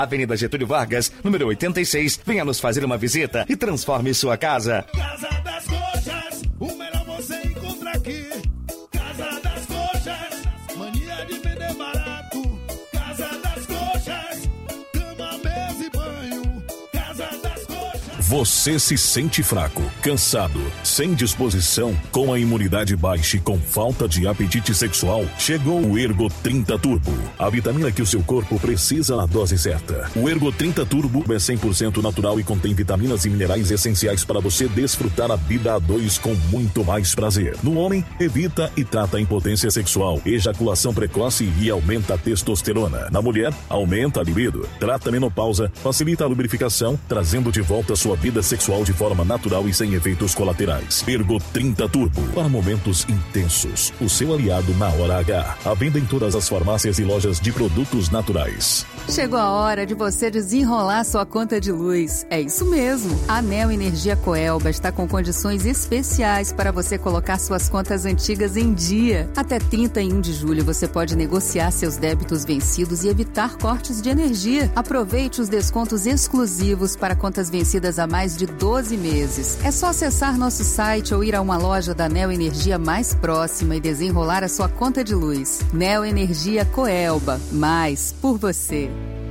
Avenida Getúlio Vargas, número 86. Venha nos fazer uma visita e transforme sua casa. Casa das Coxas, o melhor você encontra aqui. Casa das Coxas, mania de vender barato. Casa das Coxas, cama, mesa e banho. Casa das Coxas. Você se sente fraco, cansado, sem disposição, com a imunidade baixa e com falta de apetite sexual? Chegou o Ergo 30 Turbo, a vitamina que o seu corpo precisa na dose certa. O Ergo 30 Turbo é 100% natural e contém vitaminas e minerais essenciais para você desfrutar a vida a dois com muito mais prazer. No homem, evita e trata a impotência sexual, ejaculação precoce e aumenta a testosterona. Na mulher, aumenta a libido, trata a menopausa, facilita a lubrificação, trazendo de volta a sua vida sexual de forma natural e sem efeitos colaterais. Ergo 30 Turbo, para momentos intensos. O seu aliado na hora H. À venda em todas as farmácias e lojas de produtos naturais. Chegou a hora de você desenrolar sua conta de luz. É isso mesmo. A Neo Energia Coelba está com condições especiais para você colocar suas contas antigas em dia. Até 31 de julho você pode negociar seus débitos vencidos e evitar cortes de energia. Aproveite os descontos exclusivos para contas vencidas há mais de 12 meses. É só acessar nosso site ou ir a uma loja da Neo Energia mais próxima e desenrolar a sua conta de luz. Neo Energia Coelba. Mais por você.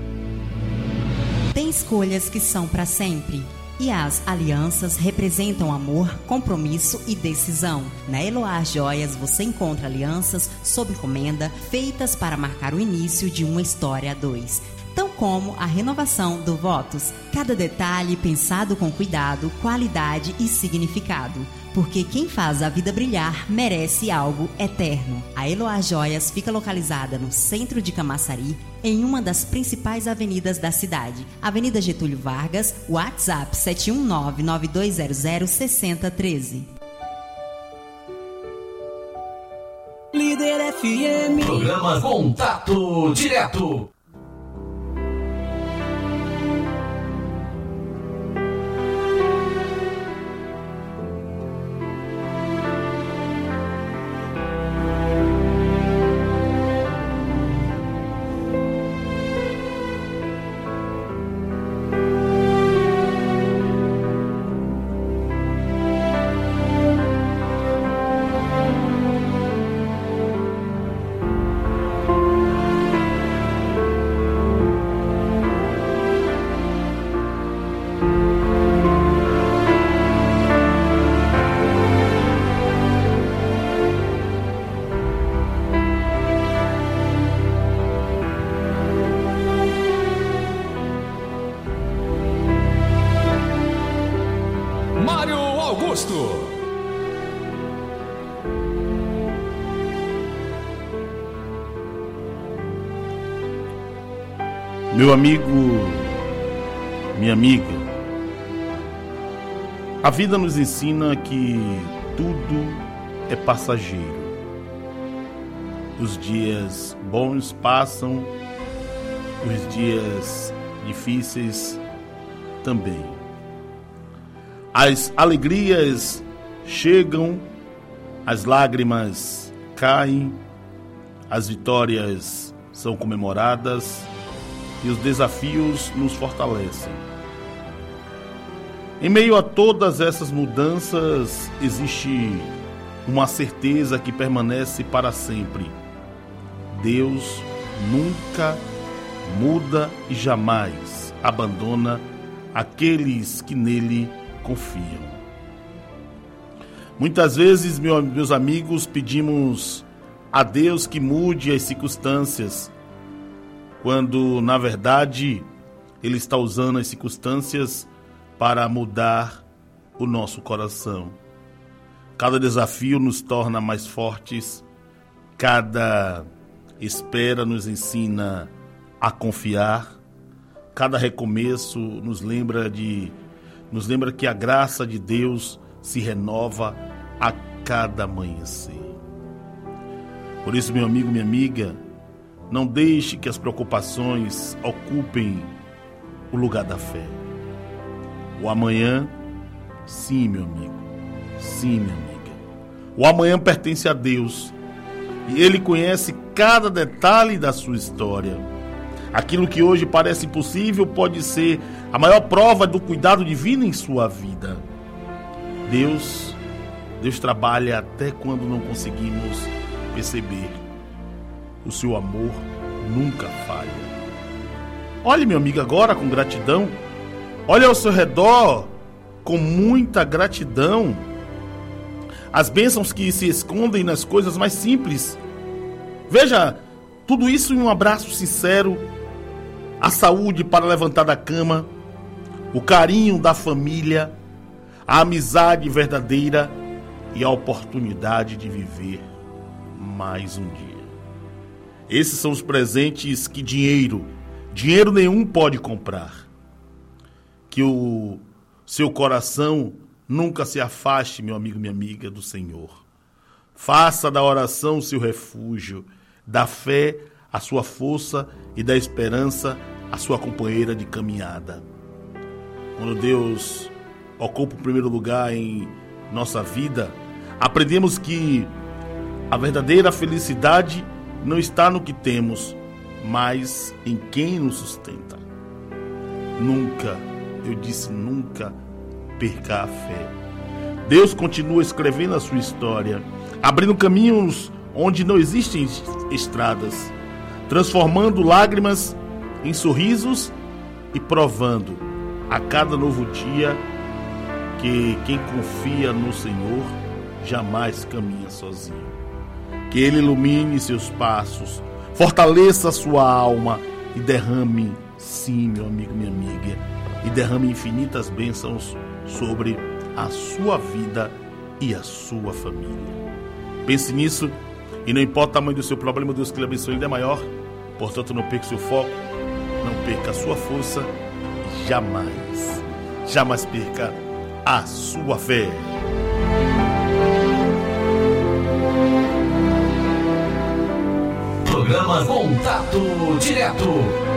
Tem escolhas que são para sempre. E as alianças representam amor, compromisso e decisão. Na Eloá Joias você encontra alianças sob encomenda feitas para marcar o início de uma história a dois. Tão como a renovação do Votos. Cada detalhe pensado com cuidado, qualidade e significado. Porque quem faz a vida brilhar merece algo eterno. A Eloá Joias fica localizada no centro de Camaçari, em uma das principais avenidas da cidade. Avenida Getúlio Vargas, WhatsApp 719-9200-6013. Líder FM. Programa Contato Direto. Meu amigo, minha amiga, a vida nos ensina que tudo é passageiro. Os dias bons passam, os dias difíceis também. As alegrias chegam, as lágrimas caem, as vitórias são comemoradas e os desafios nos fortalecem. Em meio a todas essas mudanças, existe uma certeza que permanece para sempre. Deus nunca muda e jamais abandona aqueles que nele confiam. Muitas vezes, meus amigos, pedimos a Deus que mude as circunstâncias, quando, na verdade, Ele está usando as circunstâncias para mudar o nosso coração. Cada desafio nos torna mais fortes, cada espera nos ensina a confiar, cada recomeço nos lembra que a graça de Deus se renova a cada amanhecer. Por isso, meu amigo, minha amiga, não deixe que as preocupações ocupem o lugar da fé. O amanhã, sim, meu amigo, sim, minha amiga. O amanhã pertence a Deus e Ele conhece cada detalhe da sua história. Aquilo que hoje parece impossível pode ser a maior prova do cuidado divino em sua vida. Deus trabalha até quando não conseguimos perceber. O seu amor nunca falha. Olhe, meu amigo, agora com gratidão. Olhe ao seu redor com muita gratidão. As bênçãos que se escondem nas coisas mais simples. Veja, tudo isso em um abraço sincero, a saúde para levantar da cama, o carinho da família, a amizade verdadeira e a oportunidade de viver mais um dia. Esses são os presentes que dinheiro nenhum pode comprar. Que o seu coração nunca se afaste, meu amigo, minha amiga, do Senhor. Faça da oração o seu refúgio, da fé a sua força e da esperança a sua companheira de caminhada. Quando Deus ocupa o primeiro lugar em nossa vida, aprendemos que a verdadeira felicidade não está no que temos, mas em quem nos sustenta. Nunca, eu disse nunca, perca a fé. Deus continua escrevendo a sua história, abrindo caminhos onde não existem estradas, transformando lágrimas em sorrisos e provando a cada novo dia que quem confia no Senhor jamais caminha sozinho. Que Ele ilumine seus passos, fortaleça a sua alma e derrame, sim, meu amigo, minha amiga, e derrame infinitas bênçãos sobre a sua vida e a sua família. Pense nisso e não importa o tamanho do seu problema, Deus que lhe abençoe, Ele é maior. Portanto, não perca o seu foco, não perca a sua força e jamais perca a sua fé. Programa Contato Direto.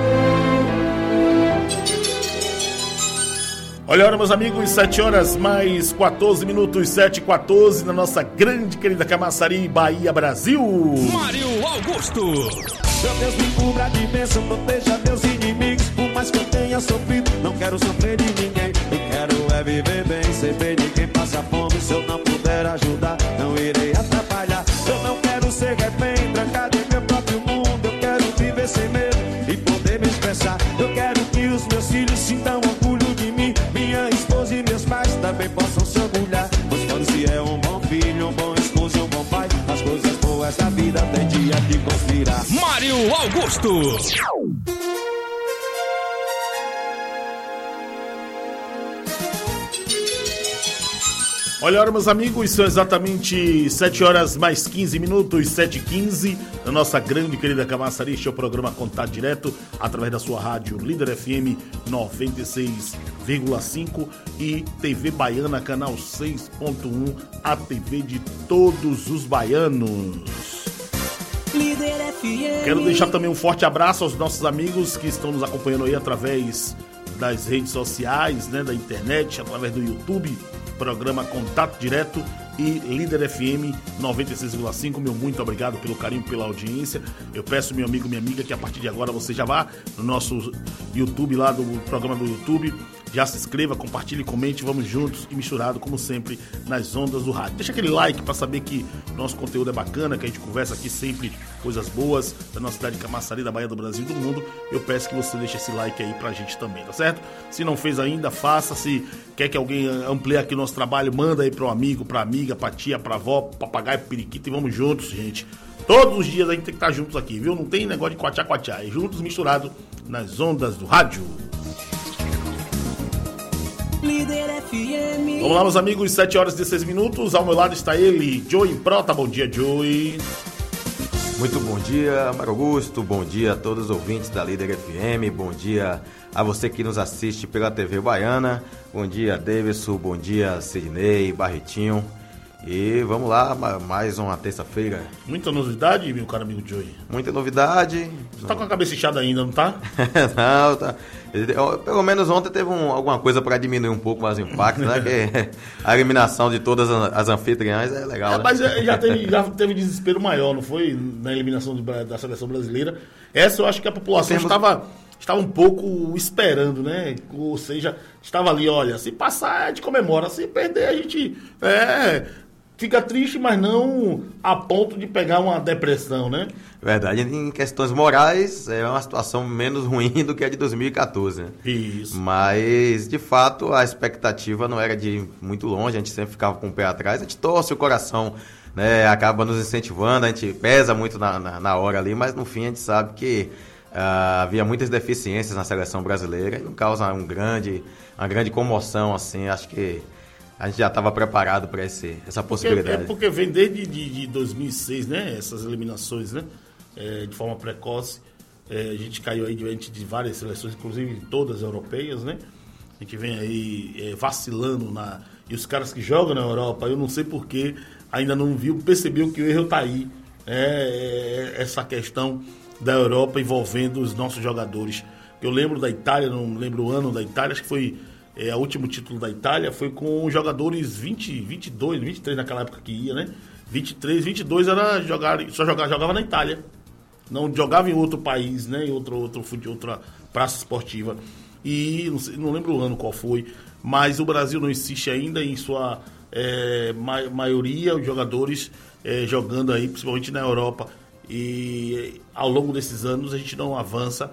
Olha, meus amigos, 7 horas mais 14 minutos, 7h14, na nossa grande querida Camaçari, Bahia, Brasil. Mário Augusto. Meu Deus, me cubra de bênção, proteja meus inimigos. Por mais que eu tenha sofrido, não quero sofrer de ninguém. Eu quero é viver bem, ser bem de quem passa fome. Se eu não puder ajudar, não irei atrapalhar. Eu não quero ser refém, trancado em meu próprio mundo. Eu quero viver sem medo e poder me expressar. Eu quero que os meus filhos sintam orgulho de mim. Minha esposa e meus pais também possam se orgulhar. Pois quando se é um bom filho, um bom esposo e um bom pai, as coisas boas da vida tem dia de conspirar. Mário Augusto. Olha, meus amigos, são exatamente 7 horas mais 15 minutos, 7h15, na nossa grande querida Camaçari. Este é o programa Contato Direto, através da sua rádio Líder FM 96,5 e TV Baiana, canal 6.1, a TV de todos os baianos. Líder FM. Quero deixar também um forte abraço aos nossos amigos que estão nos acompanhando aí através das redes sociais, né, da internet, através do YouTube. Programa Contato Direto e Líder FM 96,5. Meu muito obrigado pelo carinho, pela audiência. Eu peço, meu amigo, minha amiga, que a partir de agora você já vá no nosso YouTube, lá do programa do YouTube, já se inscreva, compartilhe, comente, vamos juntos e misturado, como sempre, nas ondas do rádio. Deixa aquele like para saber que o nosso conteúdo é bacana, que a gente conversa aqui sempre coisas boas da nossa cidade de Camaçari, da Bahia, do Brasil e do mundo. Eu peço que você deixe esse like aí pra gente também, tá certo? Se não fez ainda, faça. Se quer que alguém amplie aqui o nosso trabalho, manda aí pro amigo, pra amiga, pra tia, pra avó, papagaio, periquito, e vamos juntos, gente. Todos os dias a gente tem que estar juntos aqui, viu? Não tem negócio de quatiá, é juntos, misturado nas ondas do rádio. Líder FM. Vamos lá, meus amigos, 7 horas e 16 minutos. Ao meu lado está ele, Joey Prota. Bom dia, Joey. Muito bom dia, Mário Augusto. Bom dia a todos os ouvintes da Líder FM. Bom dia a você que nos assiste pela TV Baiana. Bom dia, Davidson. Bom dia, Sidney, Barretinho. E vamos lá, mais uma terça-feira. Muita novidade, meu caro amigo Joey? Muita novidade. Você tá com a cabeça inchada ainda, não tá? Não, tá. Pelo menos ontem teve alguma coisa para diminuir um pouco mais o impacto, né? Que a eliminação de todas as anfitriãs é legal, né? Mas já teve desespero maior, não foi? Na eliminação da seleção brasileira. Essa eu acho que a população estava um pouco esperando, né? Ou seja, estava ali, olha, se passar a gente comemora, se perder a gente fica triste, mas não a ponto de pegar uma depressão, né? Verdade, em questões morais é uma situação menos ruim do que a de 2014, né? Isso. Mas, de fato, a expectativa não era de ir muito longe, a gente sempre ficava com o pé atrás, a gente torce o coração, né? Acaba nos incentivando, a gente pesa muito na hora ali, mas no fim a gente sabe que havia muitas deficiências na seleção brasileira e não causa uma grande comoção, assim, acho que a gente já estava preparado para essa possibilidade. Porque vem desde de 2006, né? Essas eliminações, né? De forma precoce. A gente caiu aí diante de várias seleções, inclusive todas europeias, né? A gente vem aí vacilando e os caras que jogam na Europa, eu não sei porquê, ainda não percebeu que o erro está aí. Essa questão da Europa envolvendo os nossos jogadores. Eu lembro da Itália, não lembro o ano da Itália, acho que foi o último título da Itália, foi com jogadores 22, 23 naquela época que ia, né? 23, 22 jogava na Itália. Não jogava em outro país, né? Em outra praça esportiva. E não lembro o ano qual foi, mas o Brasil não insiste ainda em sua maioria, os jogadores jogando aí, principalmente na Europa. E ao longo desses anos a gente não avança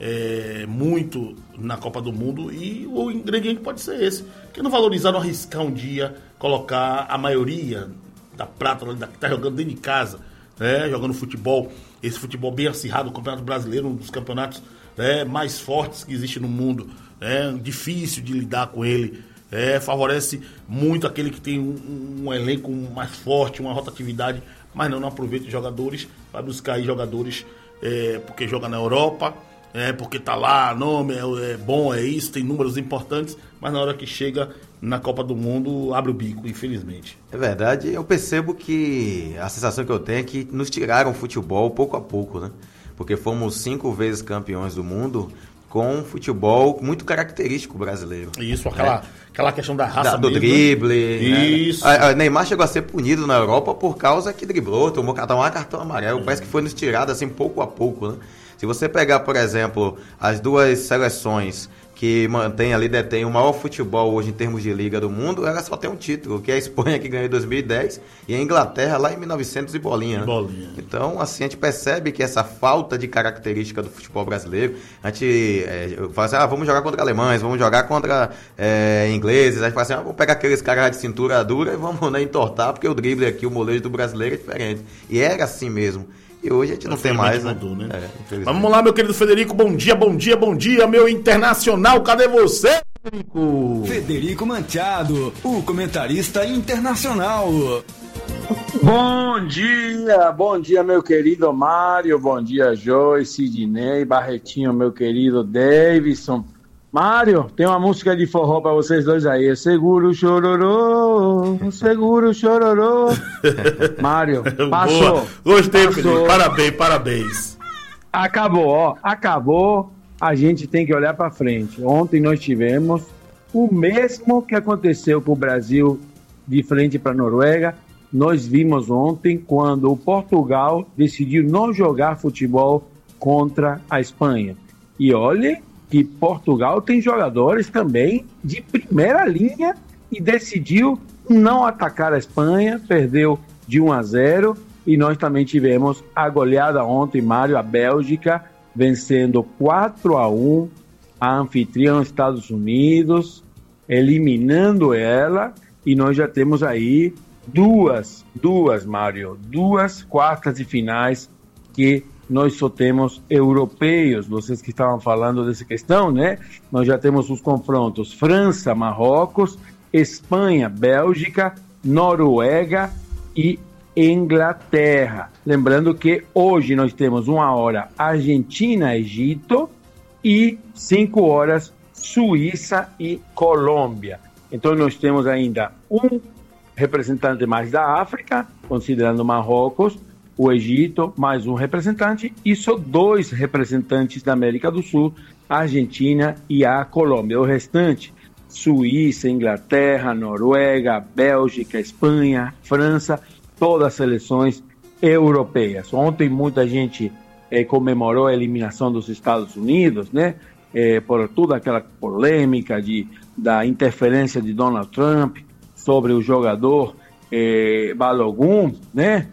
muito na Copa do Mundo, e o ingrediente pode ser esse, que não valorizar, não arriscar um dia, colocar a maioria da prata que está jogando dentro de casa, né, jogando futebol, esse futebol bem acirrado, o Campeonato Brasileiro, um dos campeonatos mais fortes que existe no mundo, difícil de lidar com ele, favorece muito aquele que tem um elenco mais forte, uma rotatividade, mas não aproveita os jogadores, vai buscar aí jogadores porque joga na Europa, porque tá lá, nome é bom, é isso, tem números importantes, mas na hora que chega na Copa do Mundo, abre o bico, infelizmente. É verdade, eu percebo que a sensação que eu tenho é que nos tiraram o futebol pouco a pouco, né? Porque fomos 5 vezes campeões do mundo com um futebol muito característico brasileiro. Isso, aquela questão da raça do mesmo, drible. Isso. Né? A Neymar chegou a ser punido na Europa por causa que driblou, tomou cartão amarelo. Parece que foi nos tirado assim pouco a pouco, né? Se você pegar, por exemplo, as duas seleções que detém o maior futebol hoje em termos de liga do mundo, ela só tem um título, que é a Espanha, que ganhou em 2010, e a Inglaterra lá em 1900 e bolinha. Então, assim, a gente percebe que essa falta de característica do futebol brasileiro, a gente fala assim, vamos jogar contra alemães, vamos jogar contra ingleses, a gente fala assim, vamos pegar aqueles caras de cintura dura e vamos entortar, porque o drible aqui, o molejo do brasileiro é diferente. E era assim mesmo. E hoje a gente não tem mais, né? Mudou, né? Vamos lá, meu querido Federico, bom dia, meu internacional, cadê você, Federico? Federico Manchado, o comentarista internacional. Bom dia, meu querido Mário, bom dia, Joyce, Sidney, Barretinho, meu querido Davidson. Mário, tem uma música de forró pra vocês dois aí. Seguro chororô. Mário, passou. Boa. Gostei, Felipe. Parabéns. Acabou. A gente tem que olhar pra frente. Ontem nós tivemos o mesmo que aconteceu com o Brasil de frente pra Noruega. Nós vimos ontem quando o Portugal decidiu não jogar futebol contra a Espanha. E olhe que Portugal tem jogadores também de primeira linha e decidiu não atacar a Espanha, perdeu de 1-0, e nós também tivemos a goleada ontem, Mário, a Bélgica, vencendo 4-1 a anfitriã Estados Unidos, eliminando ela, e nós já temos aí duas quartas de finais que nós só temos europeus. Vocês que estavam falando dessa questão, né? Nós já temos os confrontos França, Marrocos, Espanha, Bélgica, Noruega e Inglaterra. Lembrando que hoje nós temos 1 hora Argentina, Egito, e 5 horas Suíça e Colômbia. Então nós temos ainda um representante mais da África, considerando Marrocos, o Egito, mais um representante, e só 2 representantes da América do Sul, a Argentina e a Colômbia. O restante, Suíça, Inglaterra, Noruega, Bélgica, Espanha, França, todas as seleções europeias. Ontem muita gente comemorou a eliminação dos Estados Unidos, né? Por toda aquela polêmica da interferência de Donald Trump sobre o jogador Balogun, né?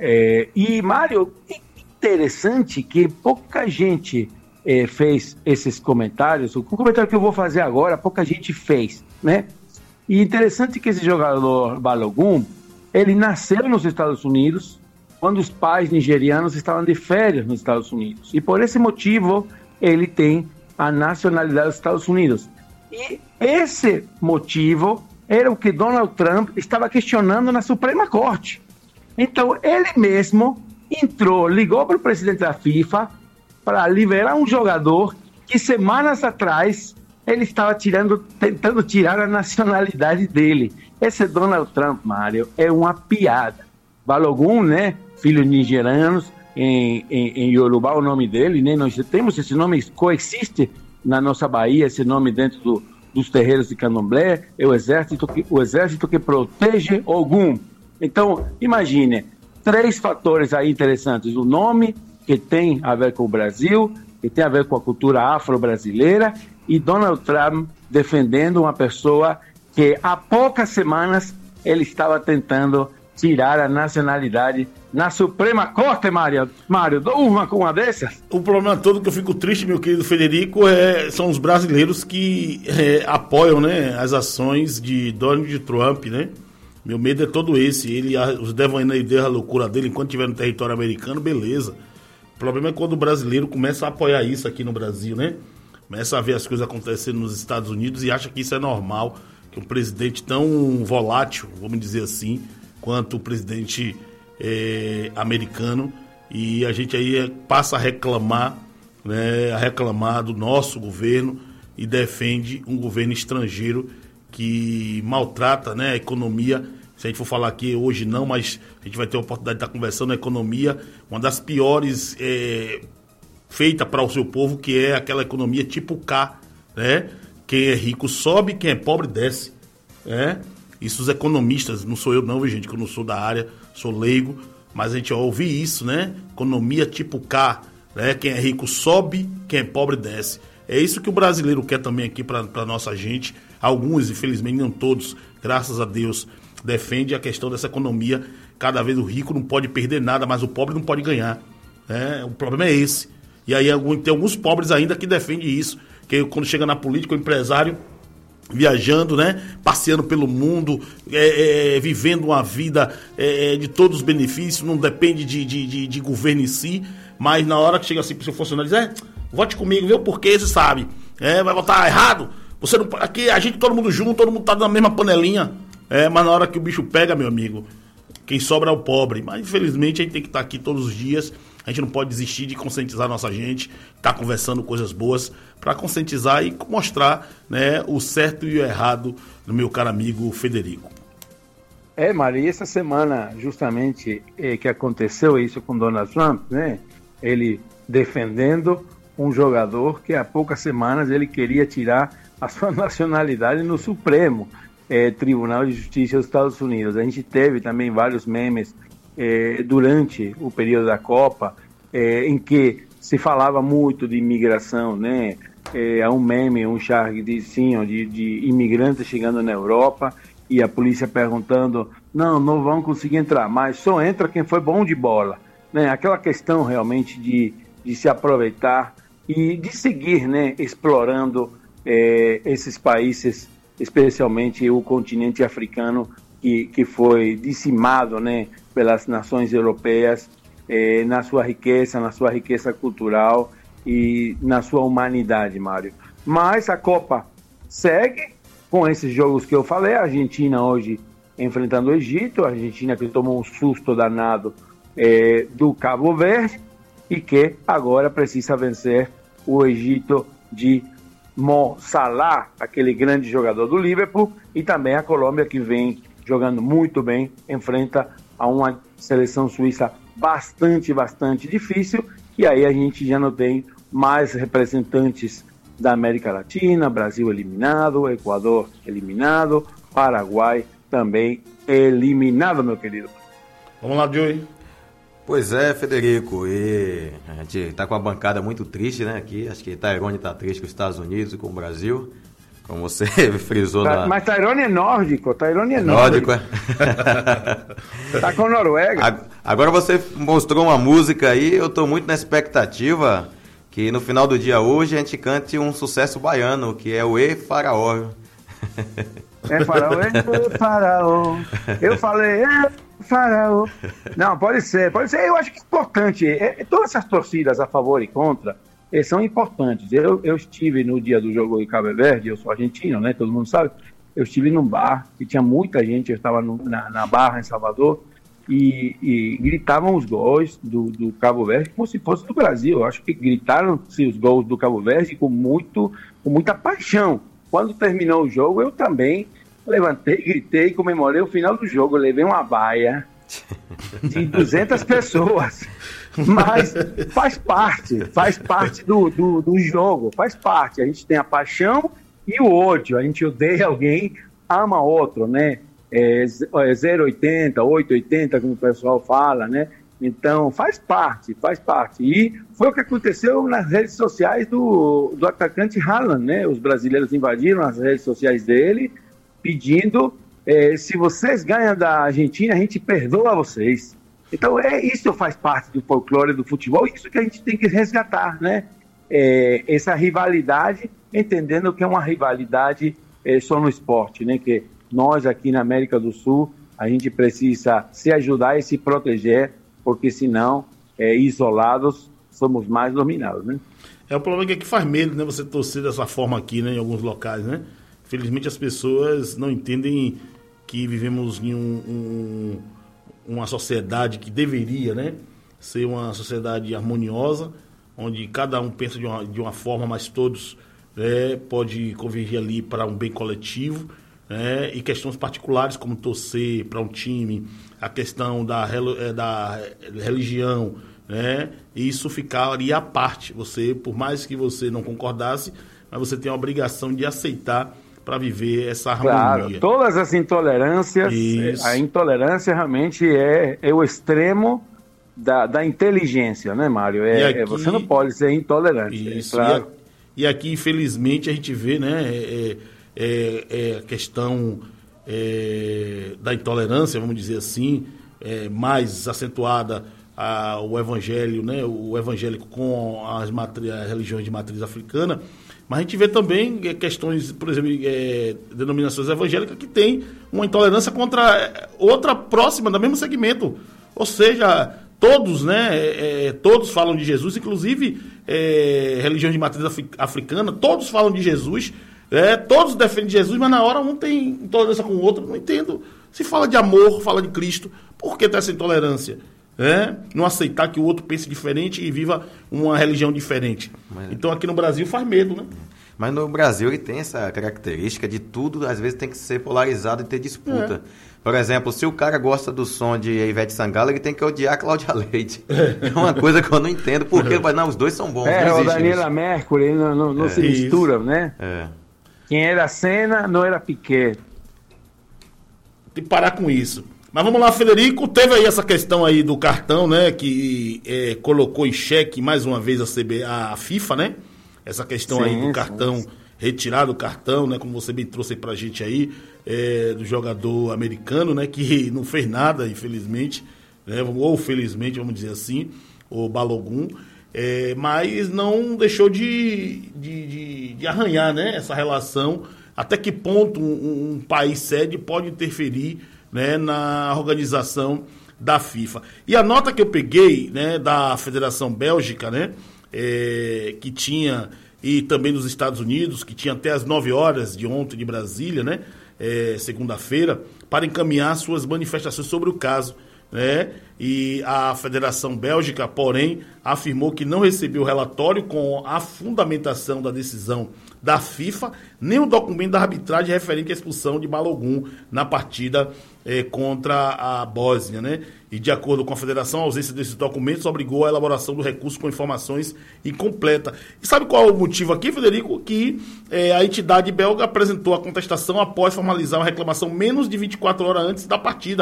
E, Mário, interessante que pouca gente fez esses comentários. O comentário que eu vou fazer agora, pouca gente fez, né? E interessante que esse jogador Balogun, ele nasceu nos Estados Unidos quando os pais nigerianos estavam de férias nos Estados Unidos. E por esse motivo, ele tem a nacionalidade dos Estados Unidos. E esse motivo era o que Donald Trump estava questionando na Suprema Corte. Então, ele mesmo ligou para o presidente da FIFA para liberar um jogador que semanas atrás ele estava tentando tirar a nacionalidade dele. Esse Donald Trump, Mário, é uma piada. Balogun, né, filho de nigerianos, em Yorubá o nome dele, né, nós temos esse nome, coexiste na nossa Bahia, esse nome dentro dos terreiros de Candomblé, é o exército que protege Ogum. Então, imagine, 3 fatores aí interessantes. O nome, que tem a ver com o Brasil, que tem a ver com a cultura afro-brasileira, e Donald Trump defendendo uma pessoa que há poucas semanas ele estava tentando tirar a nacionalidade na Suprema Corte, Mário, uma com uma dessas. O problema todo que eu fico triste, meu querido Federico, são os brasileiros que apoiam, né, as ações de Donald Trump, né? Meu medo é todo esse. Os devaneios dele, a loucura dele, enquanto estiver no território americano, beleza. O problema é quando o brasileiro começa a apoiar isso aqui no Brasil, né? Começa a ver as coisas acontecendo nos Estados Unidos e acha que isso é normal, que um presidente tão volátil, vamos dizer assim, quanto o presidente americano, e a gente aí passa a reclamar, né, do nosso governo e defende um governo estrangeiro que maltrata, né, a economia. Se a gente for falar aqui hoje não, mas a gente vai ter a oportunidade de estar conversando a economia, uma das piores feita para o seu povo, que é aquela economia tipo K, né? Quem é rico sobe, quem é pobre desce, né? Isso os economistas, não sou eu não, gente, que eu não sou da área, sou leigo, mas a gente ouve isso, né? Economia tipo K, né? Quem é rico sobe, quem é pobre desce. É isso que o brasileiro quer também aqui para nossa gente. Alguns, infelizmente, não todos, graças a Deus, defende a questão dessa economia. Cada vez o rico não pode perder nada, mas o pobre não pode ganhar. O problema é esse. E aí tem alguns pobres ainda que defendem isso, que quando chega na política, o empresário viajando, né, passeando pelo mundo, vivendo uma vida de todos os benefícios, não depende de governo em si, mas na hora que chega assim pro seu funcionário, diz, vote comigo, viu, porque você sabe, vai votar errado, você não, aqui a gente, todo mundo junto, todo mundo tá na mesma panelinha, mas na hora que o bicho pega, meu amigo, quem sobra é o pobre. Mas infelizmente a gente tem que estar aqui todos os dias. A gente não pode desistir de conscientizar a nossa gente, estar conversando coisas boas para conscientizar e mostrar, né, o certo e o errado do meu caro amigo Federico. Maria, essa semana justamente que aconteceu isso com Donald Trump, né? Ele defendendo um jogador que há poucas semanas ele queria tirar a sua nacionalidade no Supremo Tribunal de Justiça dos Estados Unidos. A gente teve também vários memes durante o período da Copa, em que se falava muito de imigração, né? Há um meme, um charge de imigrantes chegando na Europa e a polícia perguntando, não vão conseguir entrar, mas só entra quem foi bom de bola, né? Aquela questão realmente de se aproveitar e de seguir, né, explorando esses países, especialmente o continente africano, que foi dizimado, né, pelas nações europeias, na sua riqueza cultural e na sua humanidade, Mário. Mas a Copa segue com esses jogos que eu falei. A Argentina hoje enfrentando o Egito, a Argentina que tomou um susto danado do Cabo Verde e que agora precisa vencer o Egito de Mo Salah, aquele grande jogador do Liverpool, e também a Colômbia, que vem jogando muito bem, enfrenta a uma seleção suíça bastante difícil, e aí a gente já não tem mais representantes da América Latina, Brasil eliminado, Equador eliminado, Paraguai também eliminado, meu querido. Vamos lá, Joey. Pois é, Federico, e a gente está com uma bancada muito triste, né, aqui, acho que Tairone está triste com os Estados Unidos e com o Brasil, como você frisou. Mas Tairone é nórdico, Nórdico, é. Tá com a Noruega. Agora você mostrou uma música aí, eu estou muito na expectativa que no final do dia hoje a gente cante um sucesso baiano, que é o E Faraó. É Faraó, é Faraó. Eu falei, Faraó. Não, pode ser. Eu acho que é importante. Todas essas torcidas a favor e contra são importantes. Eu estive no dia do jogo em Cabo Verde, eu sou argentino, né? Todo mundo sabe. Eu estive num bar que tinha muita gente, eu estava na Barra em Salvador e gritavam os gols do Cabo Verde como se fosse do Brasil. Eu acho que gritaram-se os gols do Cabo Verde com muita paixão. Quando terminou o jogo, eu também levantei, gritei, comemorei o final do jogo. Eu levei uma baia de 200 pessoas. Mas faz parte do jogo, faz parte. A gente tem a paixão e o ódio. A gente odeia alguém, ama outro, né? 0,80, 8,80, como o pessoal fala, né? Então, faz parte. E foi o que aconteceu nas redes sociais do atacante Haaland, né? Os brasileiros invadiram as redes sociais dele, pedindo, se vocês ganham da Argentina, a gente perdoa vocês. Então, isso faz parte do folclore do futebol, isso que a gente tem que resgatar, né? Essa rivalidade, entendendo que é uma rivalidade só no esporte, né? Que nós aqui na América do Sul, a gente precisa se ajudar e se proteger, porque senão, isolados, somos mais dominados, né? O problema é que faz medo, né? Você torcer dessa forma aqui, né? Em alguns locais, né? Felizmente as pessoas não entendem que vivemos em uma sociedade que deveria, né? Ser uma sociedade harmoniosa, onde cada um pensa de uma forma, mas todos pode convergir ali para um bem coletivo, né? E questões particulares como torcer para um time, a questão da religião, né? Isso ficaria à parte. Você, por mais que você não concordasse, mas você tem a obrigação de aceitar para viver essa harmonia. Claro, todas as intolerâncias, a intolerância realmente é o extremo da inteligência, né, Mário? Aqui, você não pode ser intolerante. Isso, claro. E aqui, infelizmente, a gente vê, né, a questão da intolerância, vamos dizer assim, mais acentuada o evangelho, né, o evangélico com as religiões de matriz africana, mas a gente vê também questões, por exemplo, denominações evangélicas que têm uma intolerância contra outra próxima, do mesmo segmento, ou seja, todos, né, todos falam de Jesus, inclusive religiões de matriz africana, todos falam de Jesus, todos defendem Jesus, mas na hora um tem intolerância com o outro. Não entendo. Se fala de amor, fala de Cristo, por que tem essa intolerância? Não aceitar que o outro pense diferente e viva uma religião diferente. Então aqui no Brasil faz medo, né? Mas no Brasil ele tem essa característica de tudo, às vezes tem que ser polarizado e ter disputa. Por exemplo, se o cara gosta do som de Ivete Sangalo, ele tem que odiar a Cláudia Leite. É uma coisa que eu não entendo, porque não, os dois são bons. O Daniela Mercury não se mistura, né? Quem era Senna não era Piquet. Tem que parar com isso. Mas vamos lá, Federico, teve aí essa questão aí do cartão, né, que colocou em xeque mais uma vez a FIFA, né? Essa questão aí do cartão, retirado o cartão, né, como você bem trouxe aí pra gente aí, do jogador americano, né, que não fez nada, infelizmente, né, ou felizmente, vamos dizer assim, o Balogun, mas não deixou de arranhar, né, essa relação, até que ponto um país sede pode interferir, né, na organização da FIFA. E a nota que eu peguei, né, da Federação Bélgica, né, que tinha, e também dos Estados Unidos, que tinha até as 9 horas de ontem de Brasília, né, segunda-feira, para encaminhar suas manifestações sobre o caso, né, e a Federação Bélgica, porém, afirmou que não recebeu o relatório com a fundamentação da decisão da FIFA, nem o documento da arbitragem referente à expulsão de Balogun na partida contra a Bósnia, né? E de acordo com a federação, a ausência desses documentos obrigou a elaboração do recurso com informações incompletas. E sabe qual é o motivo aqui, Federico? Que a entidade belga apresentou a contestação após formalizar uma reclamação menos de 24 horas antes da partida.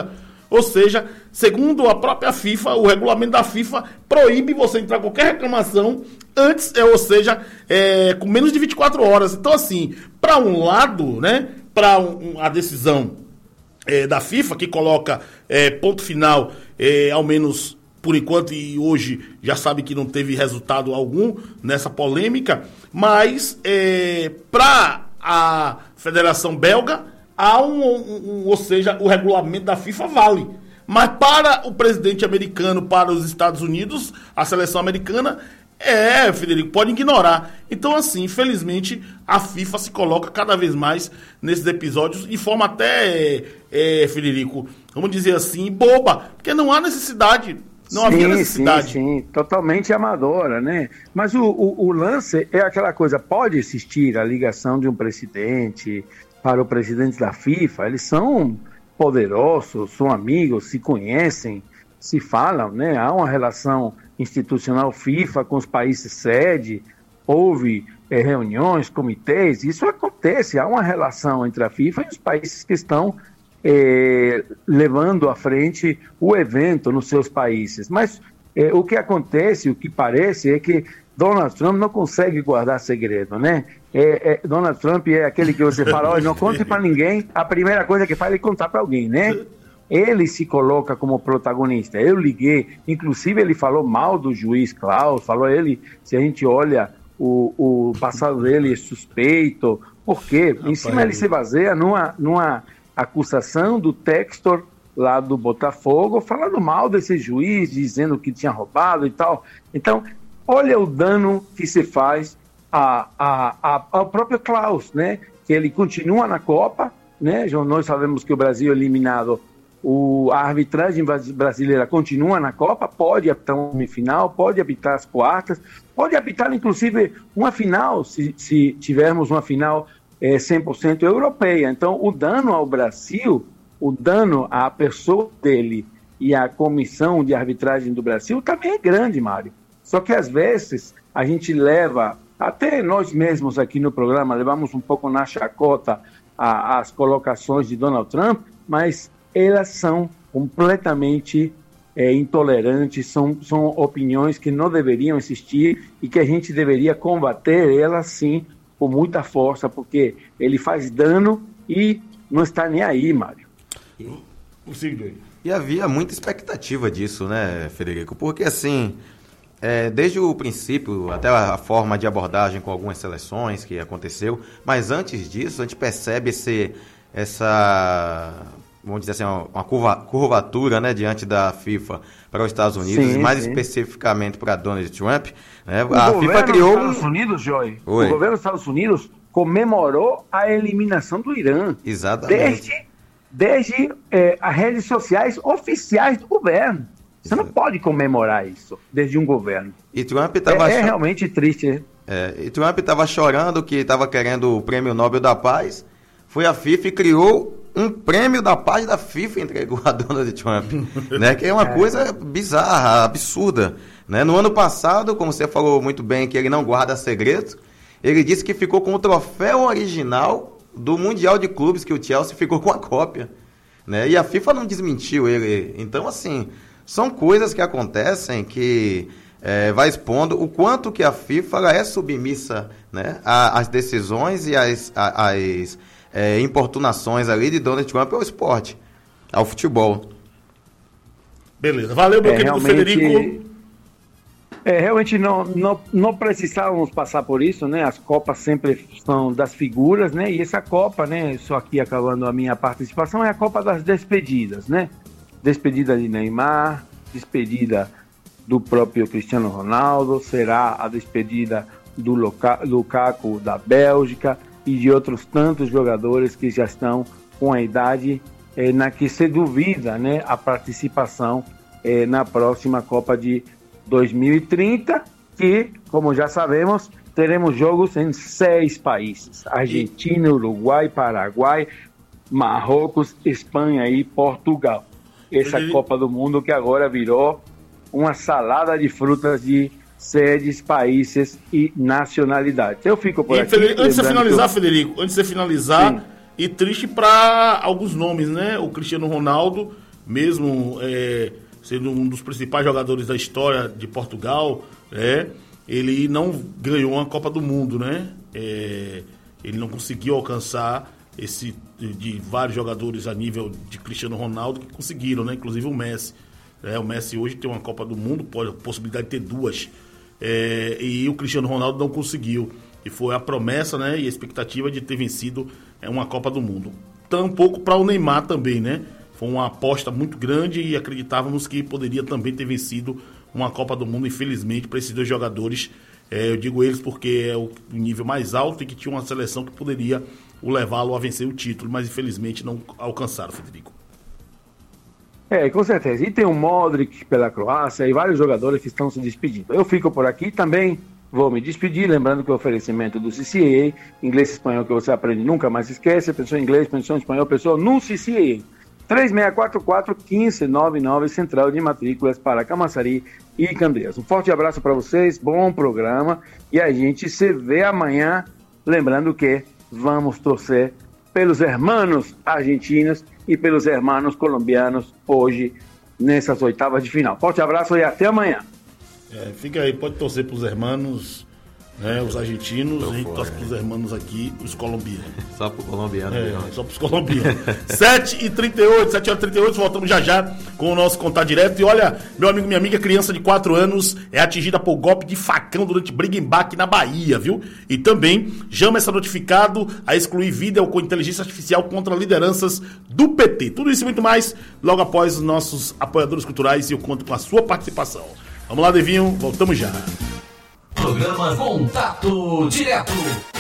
Ou seja, segundo a própria FIFA, o regulamento da FIFA proíbe você entrar com qualquer reclamação antes, com menos de 24 horas. Então, assim, para um lado, né, para a decisão da FIFA, que coloca ponto final, ao menos por enquanto, e hoje já sabe que não teve resultado algum nessa polêmica, mas para a Federação Belga, há ou seja, o regulamento da FIFA vale. Mas para o presidente americano, para os Estados Unidos, a seleção americana, Federico, pode ignorar. Então, assim, infelizmente, a FIFA se coloca cada vez mais nesses episódios de forma até, Federico, vamos dizer assim, boba, porque não há necessidade. Não havia necessidade. Sim, totalmente amadora, né? Mas o lance é aquela coisa, pode existir a ligação de um presidente para o presidente da FIFA, eles são poderosos, são amigos, se conhecem, se falam, né? Há uma relação institucional FIFA com os países sede, houve reuniões, comitês, isso acontece, há uma relação entre a FIFA e os países que estão levando à frente o evento nos seus países. Mas o que acontece, o que parece é que Donald Trump não consegue guardar segredo, né? Donald Trump é aquele que você fala, olha, não conte para ninguém, a primeira coisa que faz é contar para alguém, né? Ele se coloca como protagonista. Eu liguei, inclusive ele falou mal do juiz Klaus, se a gente olha o passado dele é suspeito, por quê? Em cima ele se baseia numa acusação do Textor lá do Botafogo, falando mal desse juiz, dizendo que tinha roubado e tal. Então, olha o dano que se faz ao próprio Klaus, né? Que ele continua na Copa, né? Nós sabemos que o Brasil é eliminado, a arbitragem brasileira continua na Copa, pode apitar uma semifinal, pode apitar as quartas, pode apitar inclusive uma final, se tivermos uma final 100% europeia. Então, o dano ao Brasil, o dano à pessoa dele e à comissão de arbitragem do Brasil também é grande, Mário. Só que, às vezes, a gente leva, até nós mesmos aqui no programa, levamos um pouco na chacota as colocações de Donald Trump, mas elas são completamente intolerantes, são opiniões que não deveriam existir e que a gente deveria combater elas, sim, com muita força, porque ele faz dano e não está nem aí, Mário. E havia muita expectativa disso, né, Federico? Porque, assim, desde o princípio, até a forma de abordagem com algumas seleções que aconteceu, mas antes disso, a gente percebe essa, vamos dizer assim, uma curvatura, né, diante da FIFA para os Estados Unidos, sim, mais especificamente para Donald Trump. Né? A FIFA criou... Os Estados Unidos, Joy, o governo dos Estados Unidos comemorou a eliminação do Irã. Exatamente. Desde as redes sociais oficiais do governo. Você não pode comemorar isso desde um governo. E Trump estava realmente triste. E Trump estava chorando que estava querendo o Prêmio Nobel da Paz. Foi a FIFA e criou um Prêmio da Paz da FIFA e entregou a Donald Trump. Né? Que é uma coisa bizarra, absurda. Né? No ano passado, como você falou muito bem, que ele não guarda segredo, ele disse que ficou com o troféu original do Mundial de Clubes, que o Chelsea ficou com a cópia. Né? E a FIFA não desmentiu ele. Então, assim, são coisas que acontecem que vai expondo o quanto que a FIFA ela é submissa, né, às decisões e às importunações ali de Donald Trump ao esporte, ao futebol. Beleza. Valeu, meu querido Federico. Realmente não precisávamos passar por isso, né? As Copas sempre são das figuras, né? E essa Copa, né? Só aqui acabando a minha participação, é a Copa das despedidas, né? Despedida de Neymar, despedida do próprio Cristiano Ronaldo, será a despedida do Lukaku da Bélgica e de outros tantos jogadores que já estão com a idade na que se duvida, né, a participação na próxima Copa de 2030, que, como já sabemos, teremos jogos em 6 países: Argentina, Uruguai, Paraguai, Marrocos, Espanha e Portugal. Essa Copa do Mundo que agora virou uma salada de frutas de sedes, países e nacionalidades. Eu fico por aqui. Antes de finalizar, Federico, sim, e triste para alguns nomes, né? O Cristiano Ronaldo mesmo sendo um dos principais jogadores da história de Portugal, ele não ganhou uma Copa do Mundo, né? Ele não conseguiu alcançar esse de vários jogadores a nível de Cristiano Ronaldo que conseguiram, né? Inclusive o Messi. O Messi hoje tem uma Copa do Mundo, possibilidade de ter duas. E o Cristiano Ronaldo não conseguiu. E foi a promessa, né, e a expectativa de ter vencido uma Copa do Mundo. Tampouco para o Neymar também, né? Foi uma aposta muito grande e acreditávamos que poderia também ter vencido uma Copa do Mundo, infelizmente, para esses dois jogadores. Eu digo eles porque é o nível mais alto e que tinha uma seleção que poderia o levá-lo a vencer o título, mas infelizmente não alcançaram, Federico. Com certeza. E tem o Modric pela Croácia e vários jogadores que estão se despedindo. Eu fico por aqui também, vou me despedir, lembrando que o oferecimento do CCAA, inglês e espanhol que você aprende nunca mais esquece, pensou em inglês, pensou em espanhol, pensou no CCAA. 3644-1599, Central de Matrículas para Camaçari e Candeias. Um forte abraço para vocês, bom programa, e a gente se vê amanhã, lembrando que vamos torcer pelos hermanos argentinos e pelos hermanos colombianos hoje, nessas oitavas de final. Forte abraço e até amanhã. Fica aí, pode torcer para os hermanos, né, os argentinos, a gente torce para os hermanos aqui, os colombianos. Só para o colombiano. Só para os colombianos. 7h38, voltamos já com o nosso Contato Direto. E olha, meu amigo, minha amiga, criança de 4 anos é atingida por golpe de facão durante briga em Baque na Bahia, viu? E também, Jama é notificado a excluir vídeo com inteligência artificial contra lideranças do PT. Tudo isso e muito mais, logo após os nossos apoiadores culturais, e eu conto com a sua participação. Vamos lá, Devinho, voltamos já. Programa Contato Direto.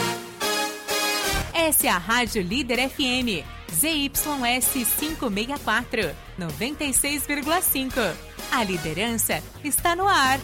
Essa é a Rádio Líder FM, ZYS 564, 96,5. A liderança está no ar.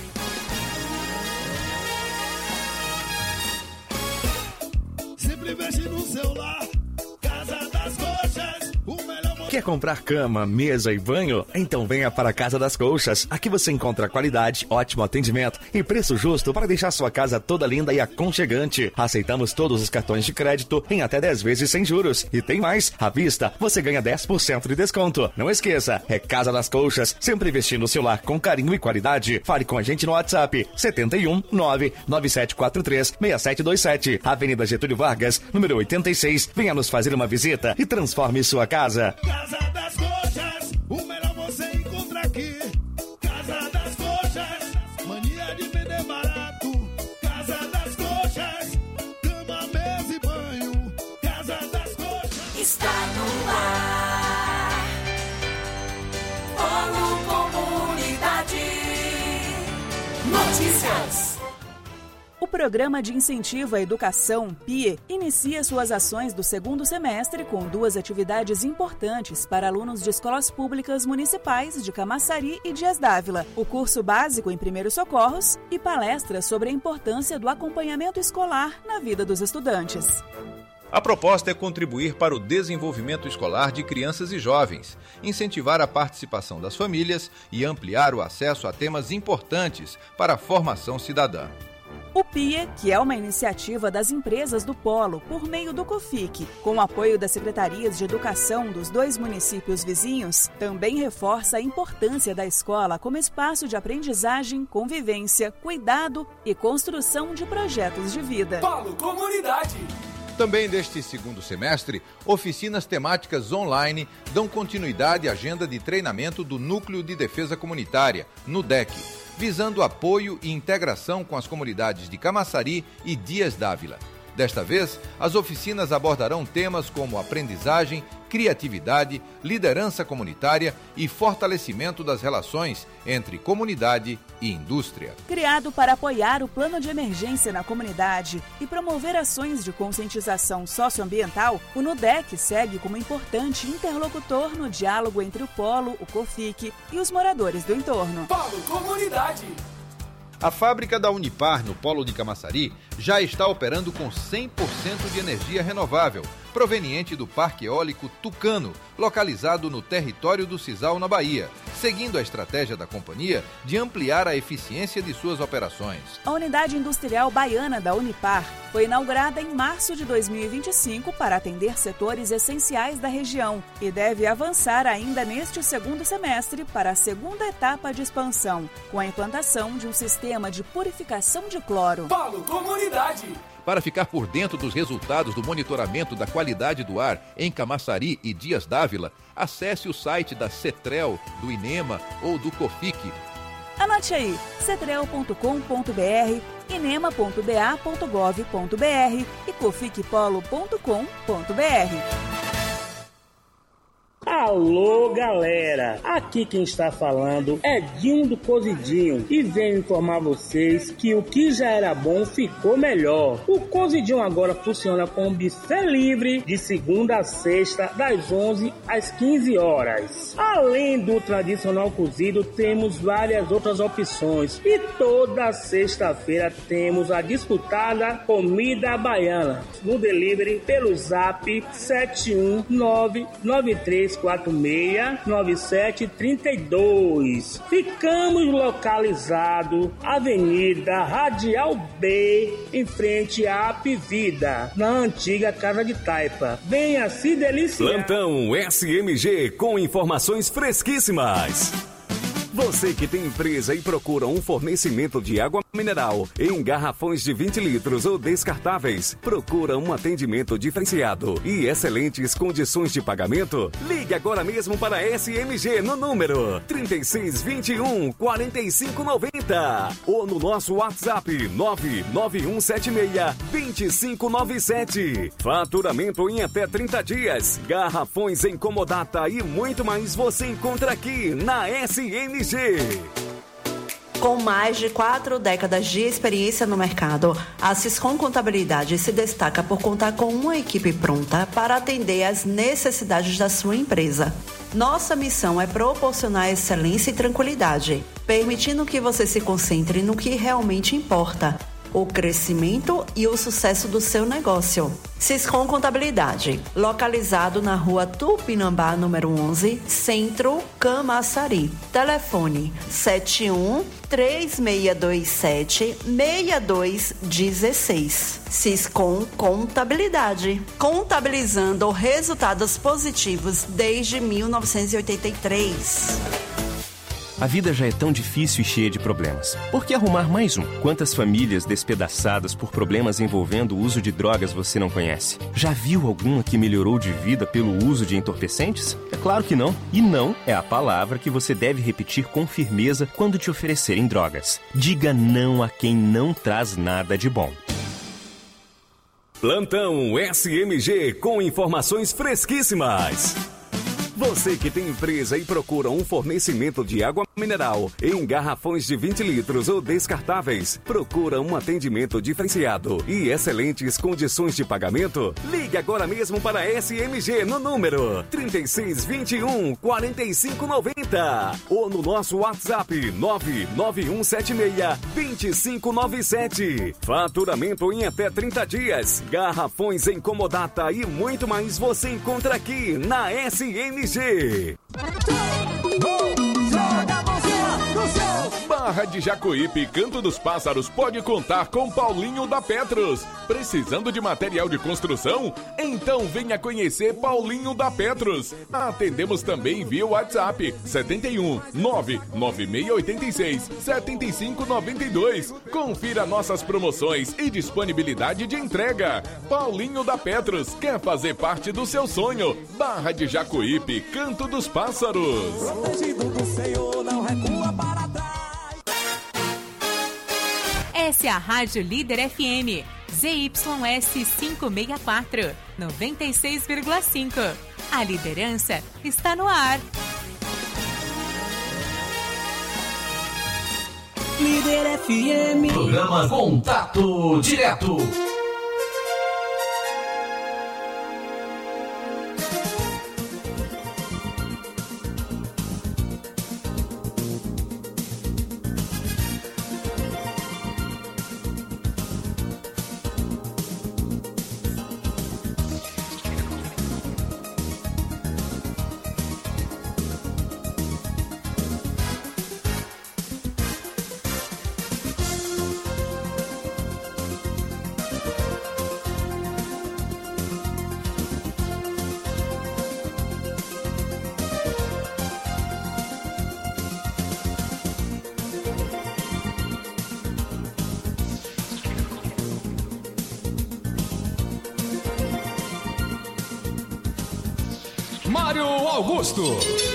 Sempre mexe no celular, Casa das Coxas, o melhor. Quer comprar cama, mesa e banho? Então venha para a Casa das Colchas. Aqui você encontra qualidade, ótimo atendimento e preço justo para deixar sua casa toda linda e aconchegante. Aceitamos todos os cartões de crédito em até 10 vezes sem juros. E tem mais, à vista você ganha 10% de desconto. Não esqueça, é Casa das Colchas, sempre vestindo o seu lar com carinho e qualidade. Fale com a gente no WhatsApp 71 99743 6727, Avenida Getúlio Vargas, número 86. Venha nos fazer uma visita e transforme sua casa. Casa das Coxas, o melhor você encontra aqui. Casa das Coxas, mania de vender barato. Casa das Coxas, cama, mesa e banho. Casa das Coxas está no ar. Polo Comunidade Notícias. O Programa de Incentivo à Educação, PIE, inicia suas ações do segundo semestre com 2 atividades importantes para alunos de escolas públicas municipais de Camaçari e Dias d'Ávila: o curso básico em primeiros socorros e palestras sobre a importância do acompanhamento escolar na vida dos estudantes. A proposta é contribuir para o desenvolvimento escolar de crianças e jovens, incentivar a participação das famílias e ampliar o acesso a temas importantes para a formação cidadã. O PIE, que é uma iniciativa das empresas do Polo por meio do COFIC, com o apoio das secretarias de educação dos 2 municípios vizinhos, também reforça a importância da escola como espaço de aprendizagem, convivência, cuidado e construção de projetos de vida. Polo Comunidade. Também neste segundo semestre, oficinas temáticas online dão continuidade à agenda de treinamento do Núcleo de Defesa Comunitária, NUDEC, visando apoio e integração com as comunidades de Camaçari e Dias d'Ávila. Desta vez, as oficinas abordarão temas como aprendizagem, criatividade, liderança comunitária e fortalecimento das relações entre comunidade e indústria. Criado para apoiar o plano de emergência na comunidade e promover ações de conscientização socioambiental, o NUDEC segue como importante interlocutor no diálogo entre o Polo, o COFIC e os moradores do entorno. Polo Comunidade. A fábrica da Unipar, no Polo de Camaçari, já está operando com 100% de energia renovável, proveniente do Parque Eólico Tucano, localizado no território do Sisal, na Bahia, seguindo a estratégia da companhia de ampliar a eficiência de suas operações. A Unidade Industrial Baiana da Unipar foi inaugurada em março de 2025 para atender setores essenciais da região e deve avançar ainda neste segundo semestre para a segunda etapa de expansão, com a implantação de um sistema de purificação de cloro. Falo Comunidade! Para ficar por dentro dos resultados do monitoramento da qualidade do ar em Camaçari e Dias Dávila, acesse o site da CETREL, do INEMA ou do COFIC. Anote aí, cetrel.com.br, inema.ba.gov.br e coficpolo.com.br. Alô, galera! Aqui quem está falando é Dinho do Cozidinho e venho informar vocês que o que já era bom ficou melhor. O Cozidinho agora funciona com buffet livre de segunda a sexta, das 11 às 15 horas. Além do tradicional cozido, temos várias outras opções e toda sexta-feira temos a disputada comida baiana no delivery pelo zap 71993469732. Ficamos localizados Avenida Radial B, em frente à Apivida, na antiga Casa de Taipa. Venha se deliciar. Plantão SMG com informações fresquíssimas. Você que tem empresa e procura um fornecimento de água mineral em garrafões de 20 litros ou descartáveis, procura um atendimento diferenciado e excelentes condições de pagamento? Ligue agora mesmo para a SMG no número 3621-4590 ou no nosso WhatsApp 99176-2597. Faturamento em até 30 dias, garrafões em comodata e muito mais você encontra aqui na SMG. Com mais de 4 décadas de experiência no mercado, a Siscom Contabilidade se destaca por contar com uma equipe pronta para atender às necessidades da sua empresa. Nossa missão é proporcionar excelência e tranquilidade, permitindo que você se concentre no que realmente importa: o crescimento e o sucesso do seu negócio. Siscom Contabilidade, localizado na rua Tupinambá, número 11, Centro, Camaçari. Telefone 71-3627-6216. Siscom Contabilidade, contabilizando resultados positivos desde 1983. A vida já é tão difícil e cheia de problemas. Por que arrumar mais um? Quantas famílias despedaçadas por problemas envolvendo o uso de drogas você não conhece? Já viu alguma que melhorou de vida pelo uso de entorpecentes? É claro que não. E não é a palavra que você deve repetir com firmeza quando te oferecerem drogas. Diga não a quem não traz nada de bom. Plantão SMG com informações fresquíssimas. Você que tem empresa e procura um fornecimento de água mineral em garrafões de 20 litros ou descartáveis, procura um atendimento diferenciado e excelentes condições de pagamento? Ligue agora mesmo para a SMG no número 3621-4590 ou no nosso WhatsApp 99176-2597. Faturamento em até 30 dias, garrafões em comodata e muito mais você encontra aqui na SMG. Barra de Jacuípe, Canto dos Pássaros pode contar com Paulinho da Petros. Precisando de material de construção? Então venha conhecer Paulinho da Petros. Atendemos também via WhatsApp 71-99686-7592. Confira nossas promoções e disponibilidade de entrega. Paulinho da Petros quer fazer parte do seu sonho. Barra de Jacuípe, Canto dos Pássaros. Protegido do Senhor, não recua para trás. Essa é a Rádio Líder FM, ZYS 564, 96,5. A liderança está no ar. Líder FM. Programa Contato Direto. Mário Augusto.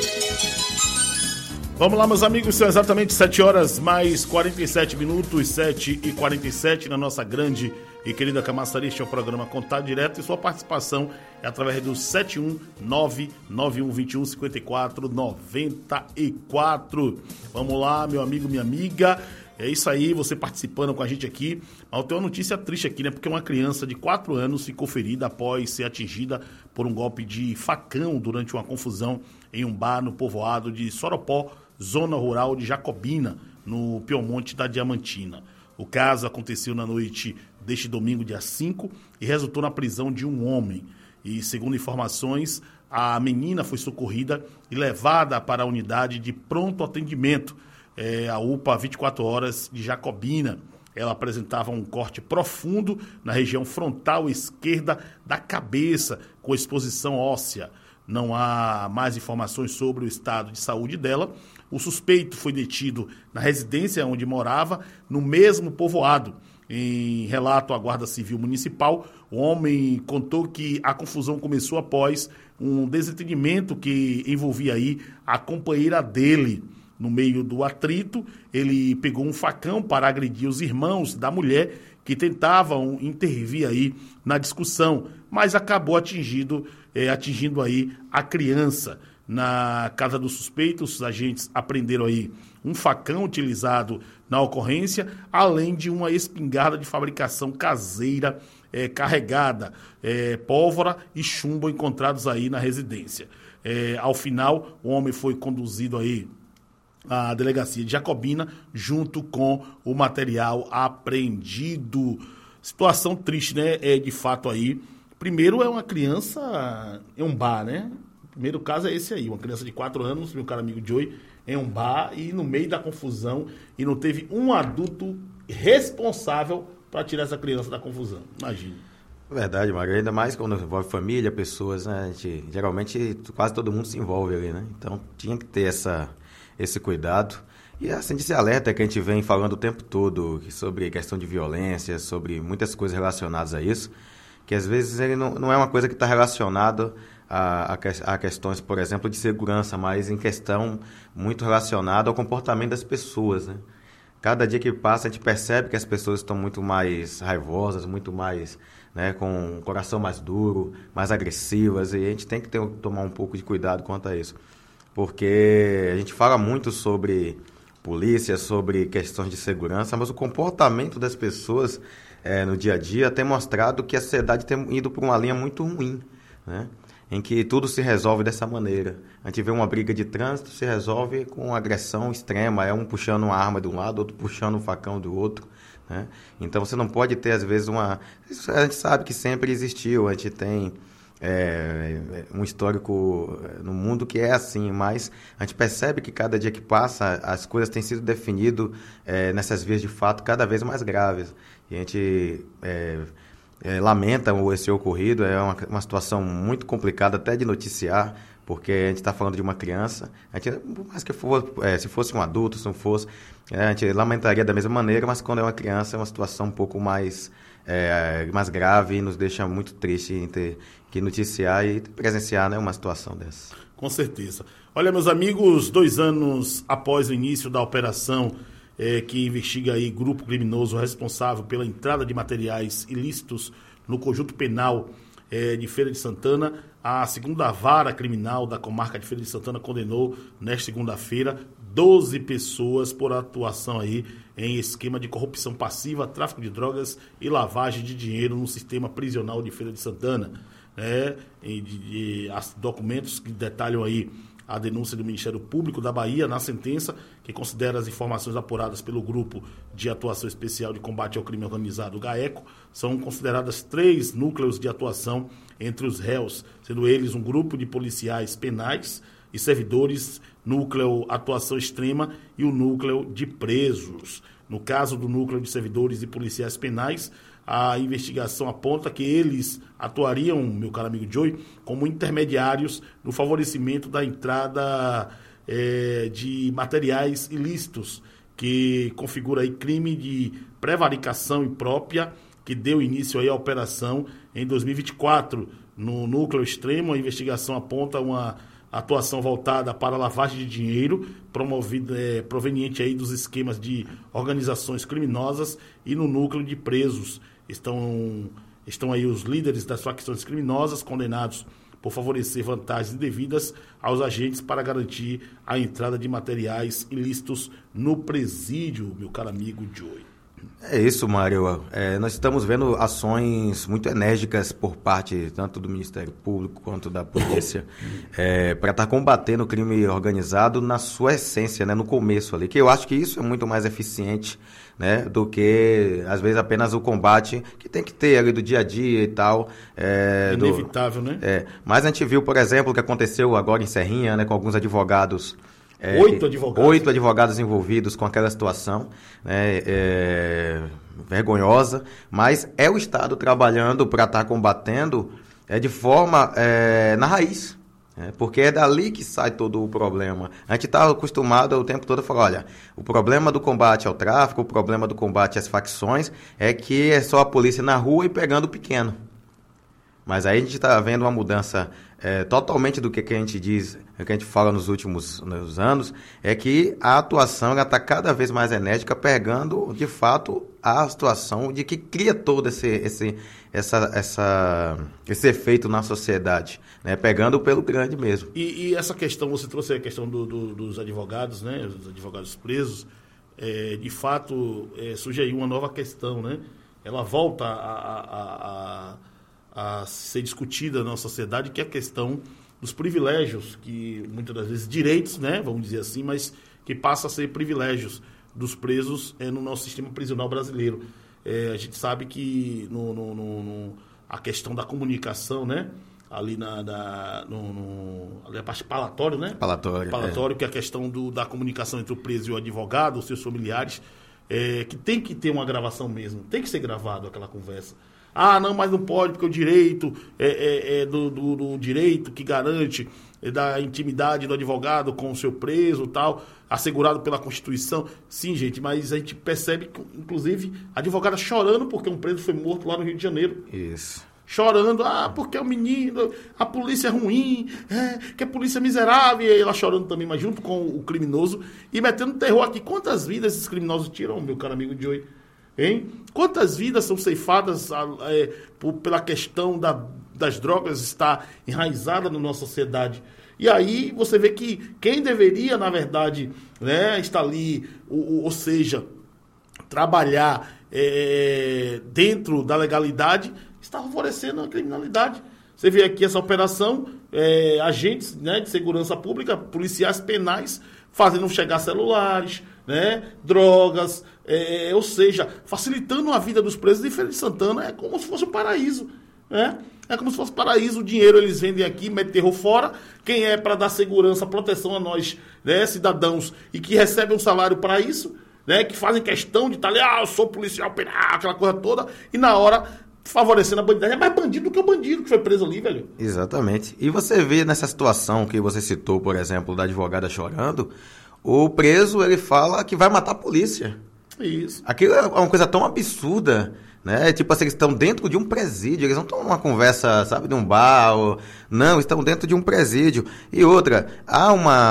Vamos lá, meus amigos, são exatamente 7 horas mais 47 minutos, 7h47 na nossa grande e querida Camaçari. Este é o programa Contato Direto e sua participação é através do 71991215494. Vamos lá, meu amigo, minha amiga. É isso aí, você participando com a gente aqui. Mas eu tenho uma notícia triste aqui, né? Porque uma criança de 4 anos ficou ferida após ser atingida por um golpe de facão durante uma confusão em um bar no povoado de Soropó, zona rural de Jacobina, no Piemonte da Diamantina. O caso aconteceu na noite deste domingo, dia 5, e resultou na prisão de um homem. E, segundo informações, a menina foi socorrida e levada para a unidade de pronto atendimento, a UPA 24 horas de Jacobina. Ela apresentava um corte profundo na região frontal esquerda da cabeça, com exposição óssea. Não há mais informações sobre o estado de saúde dela. O suspeito foi detido na residência onde morava, no mesmo povoado. Em relato à Guarda Civil Municipal, o homem contou que a confusão começou após um desentendimento que envolvia aí a companheira dele. No meio do atrito, ele pegou um facão para agredir os irmãos da mulher que tentavam intervir aí na discussão, mas acabou atingindo aí a criança. Na casa do suspeito, os agentes apreenderam aí um facão utilizado na ocorrência, além de uma espingarda de fabricação caseira carregada, pólvora e chumbo encontrados aí na residência. Ao final, o homem foi conduzido aí à delegacia de Jacobina, junto com o material apreendido. Situação triste, né? De fato aí. Primeiro é uma criança em um bar, né? O primeiro caso é esse aí, uma criança de 4 anos, meu caro amigo Joey, em um bar e no meio da confusão, e não teve um adulto responsável para tirar essa criança da confusão. Imagina. Verdade, Mário. Ainda mais quando envolve família, pessoas, né? Geralmente quase todo mundo se envolve ali, né? Então tinha que ter esse cuidado. E assim, esse alerta que a gente vem falando o tempo todo sobre questão de violência, sobre muitas coisas relacionadas a isso, que às vezes ele não é uma coisa que está relacionada a questões, por exemplo, de segurança, mas em questão muito relacionada ao comportamento das pessoas, né? Cada dia que passa a gente percebe que as pessoas estão muito mais raivosas, muito mais, né, com o coração mais duro, mais agressivas, e a gente tem que tomar um pouco de cuidado quanto a isso. Porque a gente fala muito sobre polícia, sobre questões de segurança, mas o comportamento das pessoas no dia a dia tem mostrado que a sociedade tem ido por uma linha muito ruim, né? Em que tudo se resolve dessa maneira. A gente vê uma briga de trânsito, se resolve com agressão extrema, um puxando uma arma de um lado, outro puxando um facão do outro, né? Então você não pode ter, às vezes, a gente sabe que sempre existiu, a gente tem um histórico no mundo que é assim, mas a gente percebe que cada dia que passa as coisas têm sido definidas nessas vias de fato cada vez mais graves. E a gente lamenta esse ocorrido, é uma situação muito complicada até de noticiar, porque a gente está falando de uma criança, a gente, mais que se fosse um adulto, se não fosse, a gente lamentaria da mesma maneira, mas quando é uma criança é uma situação um pouco mais grave e nos deixa muito triste em ter que noticiar e presenciar, né, uma situação dessa. Com certeza. Olha, meus amigos, 2 anos após o início da operação que investiga aí grupo criminoso responsável pela entrada de materiais ilícitos no conjunto penal de Feira de Santana, a 2ª Vara Criminal da Comarca de Feira de Santana condenou nesta segunda-feira 12 pessoas por atuação aí em esquema de corrupção passiva, tráfico de drogas e lavagem de dinheiro no sistema prisional de Feira de Santana. Documentos que detalham aí a denúncia do Ministério Público da Bahia na sentença, que considera as informações apuradas pelo Grupo de Atuação Especial de Combate ao Crime Organizado, GAECO, são consideradas 3 núcleos de atuação entre os réus, sendo eles um grupo de policiais penais e servidores, núcleo Atuação Extrema e o núcleo de presos. No caso do núcleo de servidores e policiais penais, a investigação aponta que eles atuariam, meu caro amigo Joey, como intermediários no favorecimento da entrada de materiais ilícitos, que configura aí crime de prevaricação imprópria, que deu início aí à operação em 2024, no núcleo extremo. A investigação aponta uma atuação voltada para a lavagem de dinheiro, proveniente aí dos esquemas de organizações criminosas, e no núcleo de presos estão aí os líderes das facções criminosas condenados por favorecer vantagens indevidas aos agentes para garantir a entrada de materiais ilícitos no presídio, meu caro amigo Joey. É isso, Mário. Nós estamos vendo ações muito enérgicas por parte tanto do Ministério Público quanto da polícia para estar combatendo o crime organizado na sua essência, né, no começo ali, que eu acho que isso é muito mais eficiente, né, do que, às vezes, apenas o combate que tem que ter ali do dia a dia e tal. Inevitável, né? Mas a gente viu, por exemplo, o que aconteceu agora em Serrinha, né, com alguns advogados. 8 advogados. 8 advogados envolvidos com aquela situação, né, vergonhosa, mas é o Estado trabalhando para estar combatendo de forma na raiz, porque é dali que sai todo o problema. A gente está acostumado o tempo todo a falar, olha, o problema do combate ao tráfico, o problema do combate às facções é que é só a polícia na rua e pegando o pequeno. Mas aí a gente está vendo uma mudança totalmente do que a gente diz, o que a gente fala nos últimos anos, é que a atuação está cada vez mais enérgica, pegando, de fato, a situação de que cria todo esse efeito na sociedade, né? Pegando pelo grande mesmo. E essa questão, você trouxe a questão dos advogados, né? Os advogados presos, de fato, surge aí uma nova questão, né? Ela volta a ser discutida na sociedade, que é a questão dos privilégios, que muitas das vezes direitos, né, vamos dizer assim, mas que passa a ser privilégios dos presos no nosso sistema prisional brasileiro. A gente sabe que a questão da comunicação, né, ali ali a parte palatório, né? Palatório, que é a questão da comunicação entre o preso e o advogado, os seus familiares, que tem que ter uma gravação mesmo, tem que ser gravado aquela conversa. Ah, não, mas não pode, porque o direito do direito que garante da intimidade do advogado com o seu preso e tal, assegurado pela Constituição. Sim, gente, mas a gente percebe, que, inclusive, a advogada chorando porque um preso foi morto lá no Rio de Janeiro. Isso. Chorando, porque é um menino, a polícia é ruim, que a polícia é miserável, e ela chorando também, mas junto com o criminoso, e metendo terror aqui. Quantas vidas esses criminosos tiram, meu caro amigo Joey? Hein? Quantas vidas são ceifadas pela questão das drogas estar enraizada na nossa sociedade? E aí você vê que quem deveria, na verdade, né, estar ali, ou seja, trabalhar dentro da legalidade, está favorecendo a criminalidade. Você vê aqui essa operação, agentes, né, de segurança pública, policiais penais, fazendo chegar celulares, né, drogas, ou seja, facilitando a vida dos presos. Em Feira de Santana é como se fosse um paraíso, né? É como se fosse um paraíso. O dinheiro eles vendem aqui, metem terror fora. Quem é para dar segurança, proteção a nós, né, cidadãos, e que recebem um salário para isso, né, que fazem questão de estar ali, eu sou policial penal, aquela coisa toda, e na hora favorecendo a bandidagem. É mais bandido do que o bandido que foi preso ali, velho. Exatamente. E você vê nessa situação que você citou, por exemplo, da advogada chorando, o preso, ele fala que vai matar a polícia. Isso. Aquilo é uma coisa tão absurda, né? Tipo assim, eles estão dentro de um presídio, eles não estão numa conversa, sabe, de um bar, não, estão dentro de um presídio. E outra, há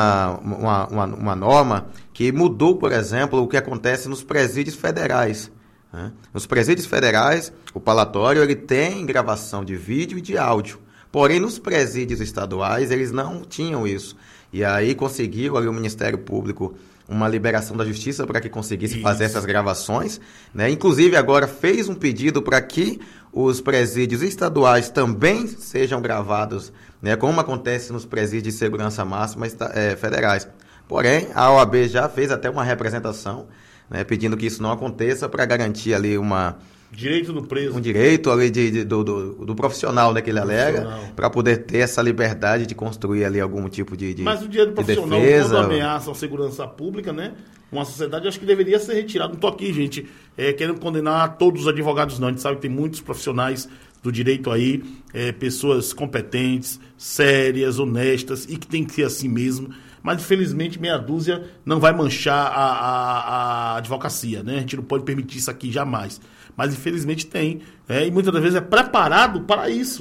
uma norma que mudou, por exemplo, o que acontece nos presídios federais. Né? Nos presídios federais, o palatório, ele tem gravação de vídeo e de áudio. Porém, nos presídios estaduais, eles não tinham isso. E aí conseguiu ali o Ministério Público uma liberação da Justiça para que conseguisse fazer essas gravações, né? Inclusive agora fez um pedido para que os presídios estaduais também sejam gravados, né? Como acontece nos presídios de segurança máxima federais. Porém, a OAB já fez até uma representação, né, pedindo que isso não aconteça para garantir ali direito do preso. Um direito ali do profissional, né, que ele alega, para poder ter essa liberdade de construir ali algum tipo de Mas o direito profissional, defesa, quando ameaça a segurança pública, né, uma sociedade, acho que deveria ser retirado. Não estou aqui, gente, querendo condenar todos os advogados, não. A gente sabe que tem muitos profissionais do direito aí, pessoas competentes, sérias, honestas, e que tem que ser assim mesmo. Mas, infelizmente, meia dúzia não vai manchar a advocacia, né? A gente não pode permitir isso aqui jamais. Mas, infelizmente, tem. E muitas das vezes é preparado para isso.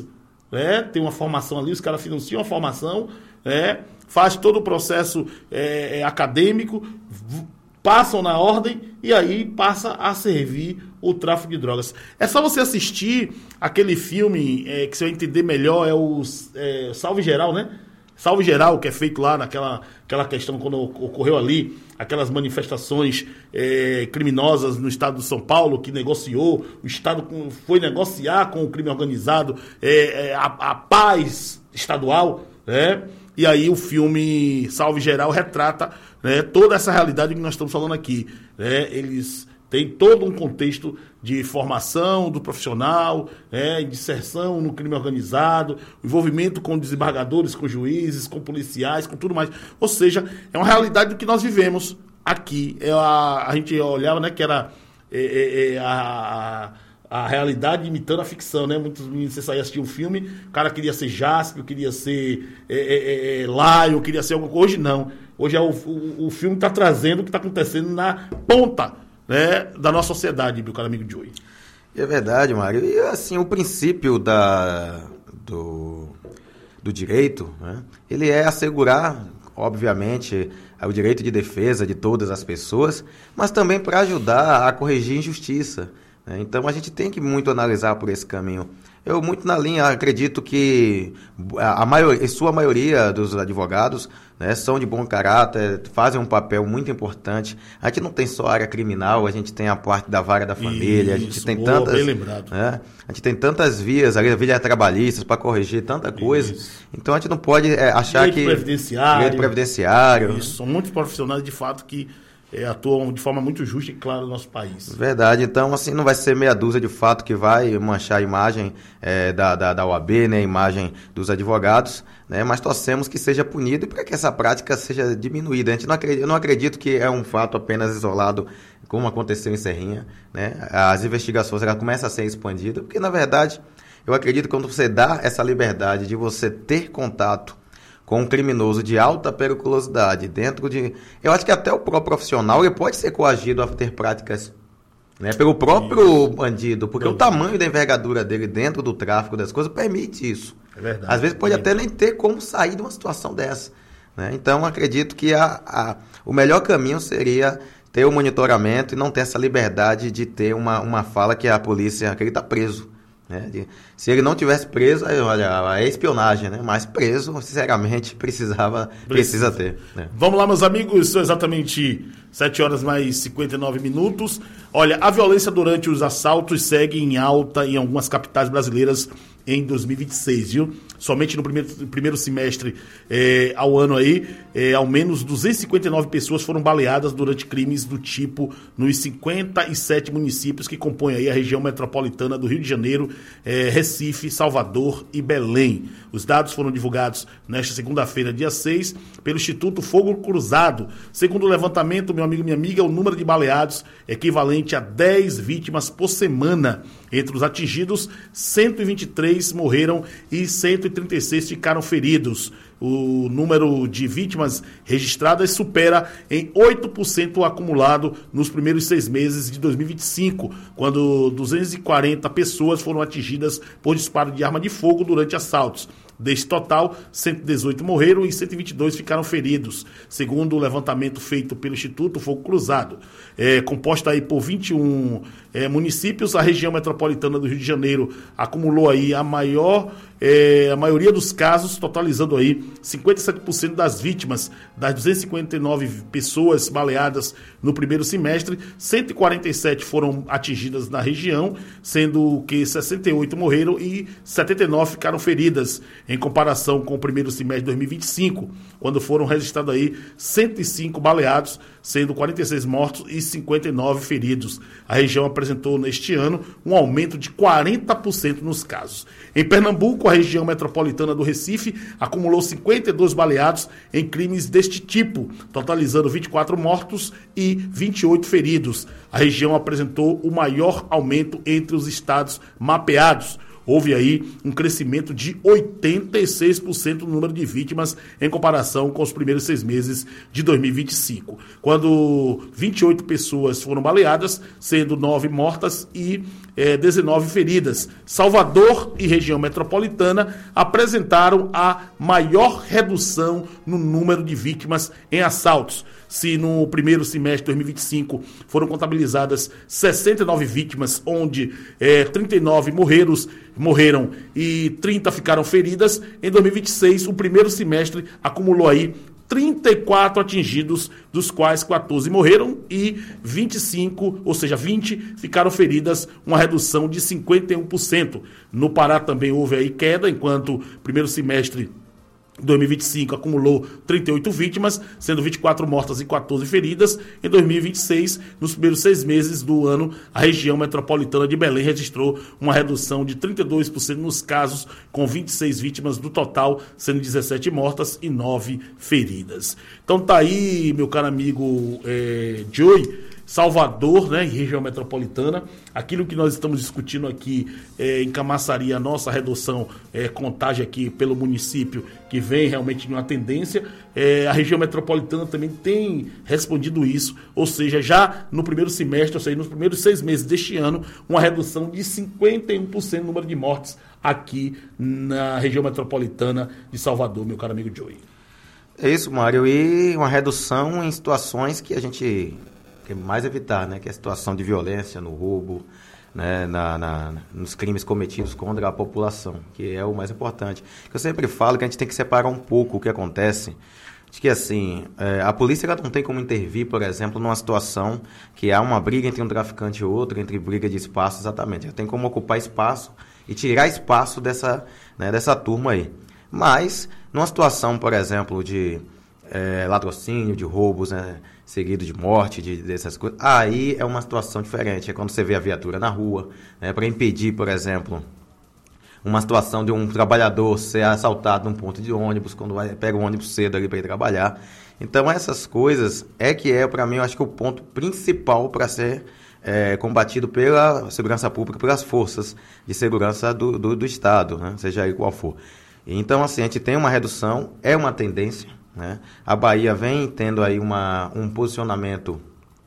né? Tem uma formação ali, os caras financiam a formação, né? Faz todo o processo acadêmico, passam na ordem e aí passa a servir o tráfico de drogas. É só você assistir aquele filme que você vai entender melhor, o Salve Geral, né? Salve Geral, que é feito lá naquela questão quando ocorreu ali, aquelas manifestações criminosas no estado de São Paulo, que negociou, o estado foi negociar com o crime organizado a paz estadual, né? E aí o filme Salve Geral retrata, né, toda essa realidade que nós estamos falando aqui, né? Eles têm todo um contexto de formação do profissional, né, inserção no crime organizado, envolvimento com desembargadores, com juízes, com policiais, com tudo mais. Ou seja, é uma realidade do que nós vivemos aqui. A gente olhava, né, que era a realidade imitando a ficção, né? Muitos meninos, você saía assistir um filme, o cara queria ser Jasper, queria ser Lion, queria ser alguma coisa. Hoje não. Hoje o filme está trazendo o que está acontecendo na ponta, né, da nossa sociedade, meu caro amigo Joey. É verdade, Mário. E assim, o princípio do direito, né, ele é assegurar, obviamente, o direito de defesa de todas as pessoas, mas também para ajudar a corrigir injustiça. Então a gente tem que muito analisar por esse caminho. Eu muito na linha acredito que a sua maioria dos advogados, né, são de bom caráter, fazem um papel muito importante. A gente não tem só a área criminal, a gente tem a parte da vara da família, a gente tem tantas, bem lembrado. Né, a gente tem tantas vias, a via trabalhistas para corrigir tanta coisa. Isso. Então a gente não pode achar direito que direito previdenciário. Isso, são muitos profissionais de fato que atuam de forma muito justa e clara no nosso país. Verdade, então assim não vai ser meia dúzia de fato que vai manchar a imagem da OAB, né, a imagem dos advogados, né, mas torcemos que seja punido e para que essa prática seja diminuída. Eu não acredito que é um fato apenas isolado, como aconteceu em Serrinha, né? As investigações começam a ser expandidas, porque na verdade eu acredito que quando você dá essa liberdade de você ter contato com um criminoso de alta periculosidade dentro de... Eu acho que até o próprio profissional ele pode ser coagido a ter práticas, né, pelo próprio bandido, porque o tamanho da envergadura dele dentro do tráfico das coisas permite isso. É verdade. Às vezes pode até nem ter como sair de uma situação dessa, né? Então acredito que o melhor caminho seria ter o monitoramento e não ter essa liberdade de ter uma fala que a polícia, que ele está preso. Né? Se ele não tivesse preso, olha, é espionagem, né? Mas preso, sinceramente, precisa ter. Né? Vamos lá, meus amigos, são exatamente 7 horas mais 59 minutos. Olha, a violência durante os assaltos segue em alta em algumas capitais brasileiras em 2026, viu? Somente no primeiro semestre ao ano aí, ao menos 259 pessoas foram baleadas durante crimes do tipo nos 57 municípios que compõem aí a região metropolitana do Rio de Janeiro, Recife, Salvador e Belém. Os dados foram divulgados nesta segunda-feira, dia 6, pelo Instituto Fogo Cruzado. Segundo o levantamento, meu amigo e minha amiga, o número de baleados é equivalente a 10 vítimas por semana. Entre os atingidos, 123 morreram e 136 ficaram feridos. O número de vítimas registradas supera em 8% o acumulado nos primeiros 6 meses de 2025, quando 240 pessoas foram atingidas por disparo de arma de fogo durante assaltos. Deste total, 118 morreram e 122 ficaram feridos, segundo o levantamento feito pelo Instituto Fogo Cruzado. Composta aí por 21 municípios, a região metropolitana do Rio de Janeiro acumulou aí a maioria dos casos, totalizando aí 57% das vítimas. Das 259 pessoas baleadas no primeiro semestre, 147 foram atingidas na região, sendo que 68 morreram e 79 ficaram feridas, em comparação com o primeiro semestre de 2025, quando foram registrados aí 105 baleados, sendo 46 mortos e 59 feridos. A região apresentou neste ano um aumento de 40% nos casos. Em Pernambuco, a região metropolitana do Recife acumulou 52 baleados em crimes deste tipo, totalizando 24 mortos e 28 feridos. A região apresentou o maior aumento entre os estados mapeados. houve aí um crescimento de 86% no número de vítimas em comparação com os primeiros 6 meses de 2025, quando 28 pessoas foram baleadas, sendo 9 mortas e 19 feridas. Salvador e região metropolitana apresentaram a maior redução no número de vítimas em assaltos. Se no primeiro semestre de 2025 foram contabilizadas 69 vítimas, onde 39 morreram e 30 ficaram feridas, em 2026 o primeiro semestre acumulou aí 34 atingidos, dos quais 14 morreram e 25, ou seja, 20 ficaram feridas, uma redução de 51%. No Pará também houve aí queda, enquanto primeiro semestre 2025 acumulou 38 vítimas, sendo 24 mortas e 14 feridas. Em 2026, nos primeiros 6 meses do ano, a região metropolitana de Belém registrou uma redução de 32% nos casos, com 26 vítimas do total, sendo 17 mortas e 9 feridas. Então tá aí, meu caro amigo Joey, Salvador, né, região metropolitana, aquilo que nós estamos discutindo aqui em Camaçari, a nossa redução, contagem aqui pelo município, que vem realmente de uma tendência, a região metropolitana também tem respondido isso, ou seja, já no primeiro semestre, ou seja, nos primeiros 6 meses deste ano, uma redução de 51% no número de mortes aqui na região metropolitana de Salvador, meu caro amigo Joey. É isso, Mário, e uma redução em situações que a gente quer mais evitar, né? Que é a situação de violência, no roubo, né? Nos crimes cometidos contra a população, que é o mais importante. Eu sempre falo que a gente tem que separar um pouco o que acontece, de que assim, a polícia ela não tem como intervir, por exemplo, numa situação que há uma briga entre um traficante e outro, entre briga de espaço, exatamente. Ela tem como ocupar espaço e tirar espaço dessa turma aí. Mas, numa situação, por exemplo, de latrocínio, de roubos, né, seguido de morte, dessas coisas, aí é uma situação diferente. É quando você vê a viatura na rua, para impedir, por exemplo, uma situação de um trabalhador ser assaltado num ponto de ônibus, quando pega um ônibus cedo ali para ir trabalhar. Então, essas coisas para mim, eu acho que o ponto principal para ser combatido pela segurança pública, pelas forças de segurança do Estado, né, seja aí qual for. Então, assim, a gente tem uma redução, é uma tendência, né? A Bahia vem tendo aí um posicionamento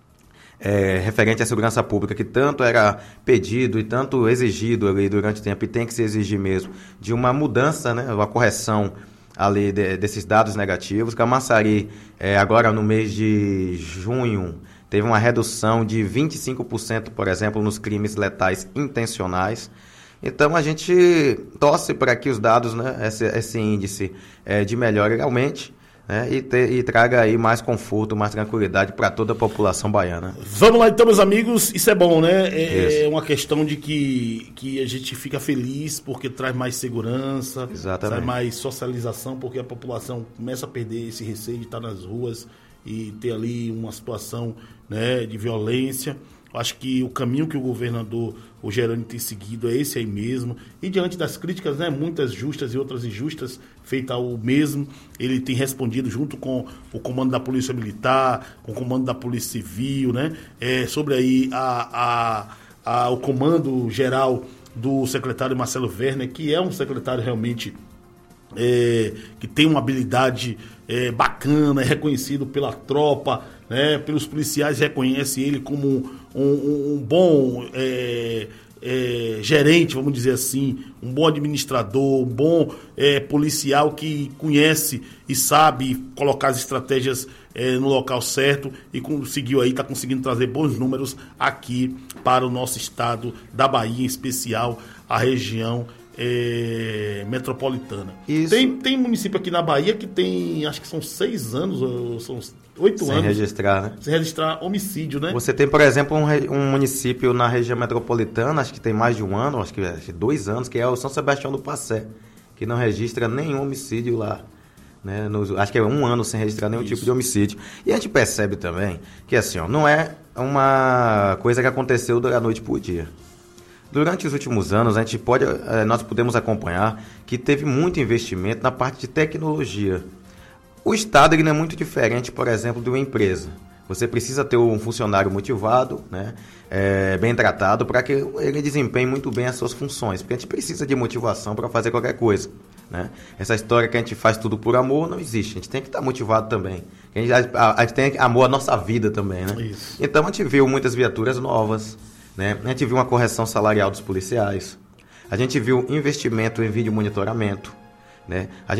referente à segurança pública, que tanto era pedido e tanto exigido ali durante o tempo, e tem que se exigir mesmo, de uma mudança, né, uma correção ali desses dados negativos. Camaçari, agora no mês de junho, teve uma redução de 25%, por exemplo, nos crimes letais intencionais. Então, a gente torce para que os dados, né, esse índice de melhora aumente, né, e traga aí mais conforto, mais tranquilidade para toda a população baiana. Vamos lá então, meus amigos, isso é bom, né? É uma questão de que a gente fica feliz porque traz mais segurança, traz mais socialização, porque a população começa a perder esse receio de estar nas ruas e ter ali uma situação, né, de violência. Acho que o caminho que o governador, o Gerani, tem seguido é esse aí mesmo. E diante das críticas, né, muitas justas e outras injustas, feita ao mesmo, ele tem respondido junto com o comando da Polícia Militar, com o comando da Polícia Civil, né, sobre aí o comando geral do secretário Marcelo Werner, que é um secretário realmente que tem uma habilidade bacana, é reconhecido pela tropa, né, pelos policiais, reconhece ele como um bom gerente, vamos dizer assim, um bom administrador, um bom policial que conhece e sabe colocar as estratégias no local certo e está conseguindo trazer bons números aqui para o nosso estado da Bahia, em especial a região metropolitana. Tem município aqui na Bahia que tem, acho que são 6 anos, ou são 8 anos. Sem registrar, né? Sem registrar homicídio, né? Você tem, por exemplo, um município na região metropolitana, acho que tem mais de 1 ano, acho que 2 anos, que é o São Sebastião do Passé, que não registra nenhum homicídio lá. Né? Acho que é 1 ano sem registrar nenhum tipo de homicídio. E a gente percebe também que, assim, não é uma coisa que aconteceu da noite para o dia. Durante os últimos anos, nós podemos acompanhar que teve muito investimento na parte de tecnologia. O Estado ele não é muito diferente, por exemplo, de uma empresa. Você precisa ter um funcionário motivado, né? Bem tratado, para que ele desempenhe muito bem as suas funções, porque a gente precisa de motivação para fazer qualquer coisa, né? Essa história que a gente faz tudo por amor não existe, a gente tem que estar motivado também, a gente tem amor à nossa vida também, né? Isso. Então a gente viu muitas viaturas novas, né? A gente viu uma correção salarial dos policiais, a gente viu investimento em vídeo monitoramento, né?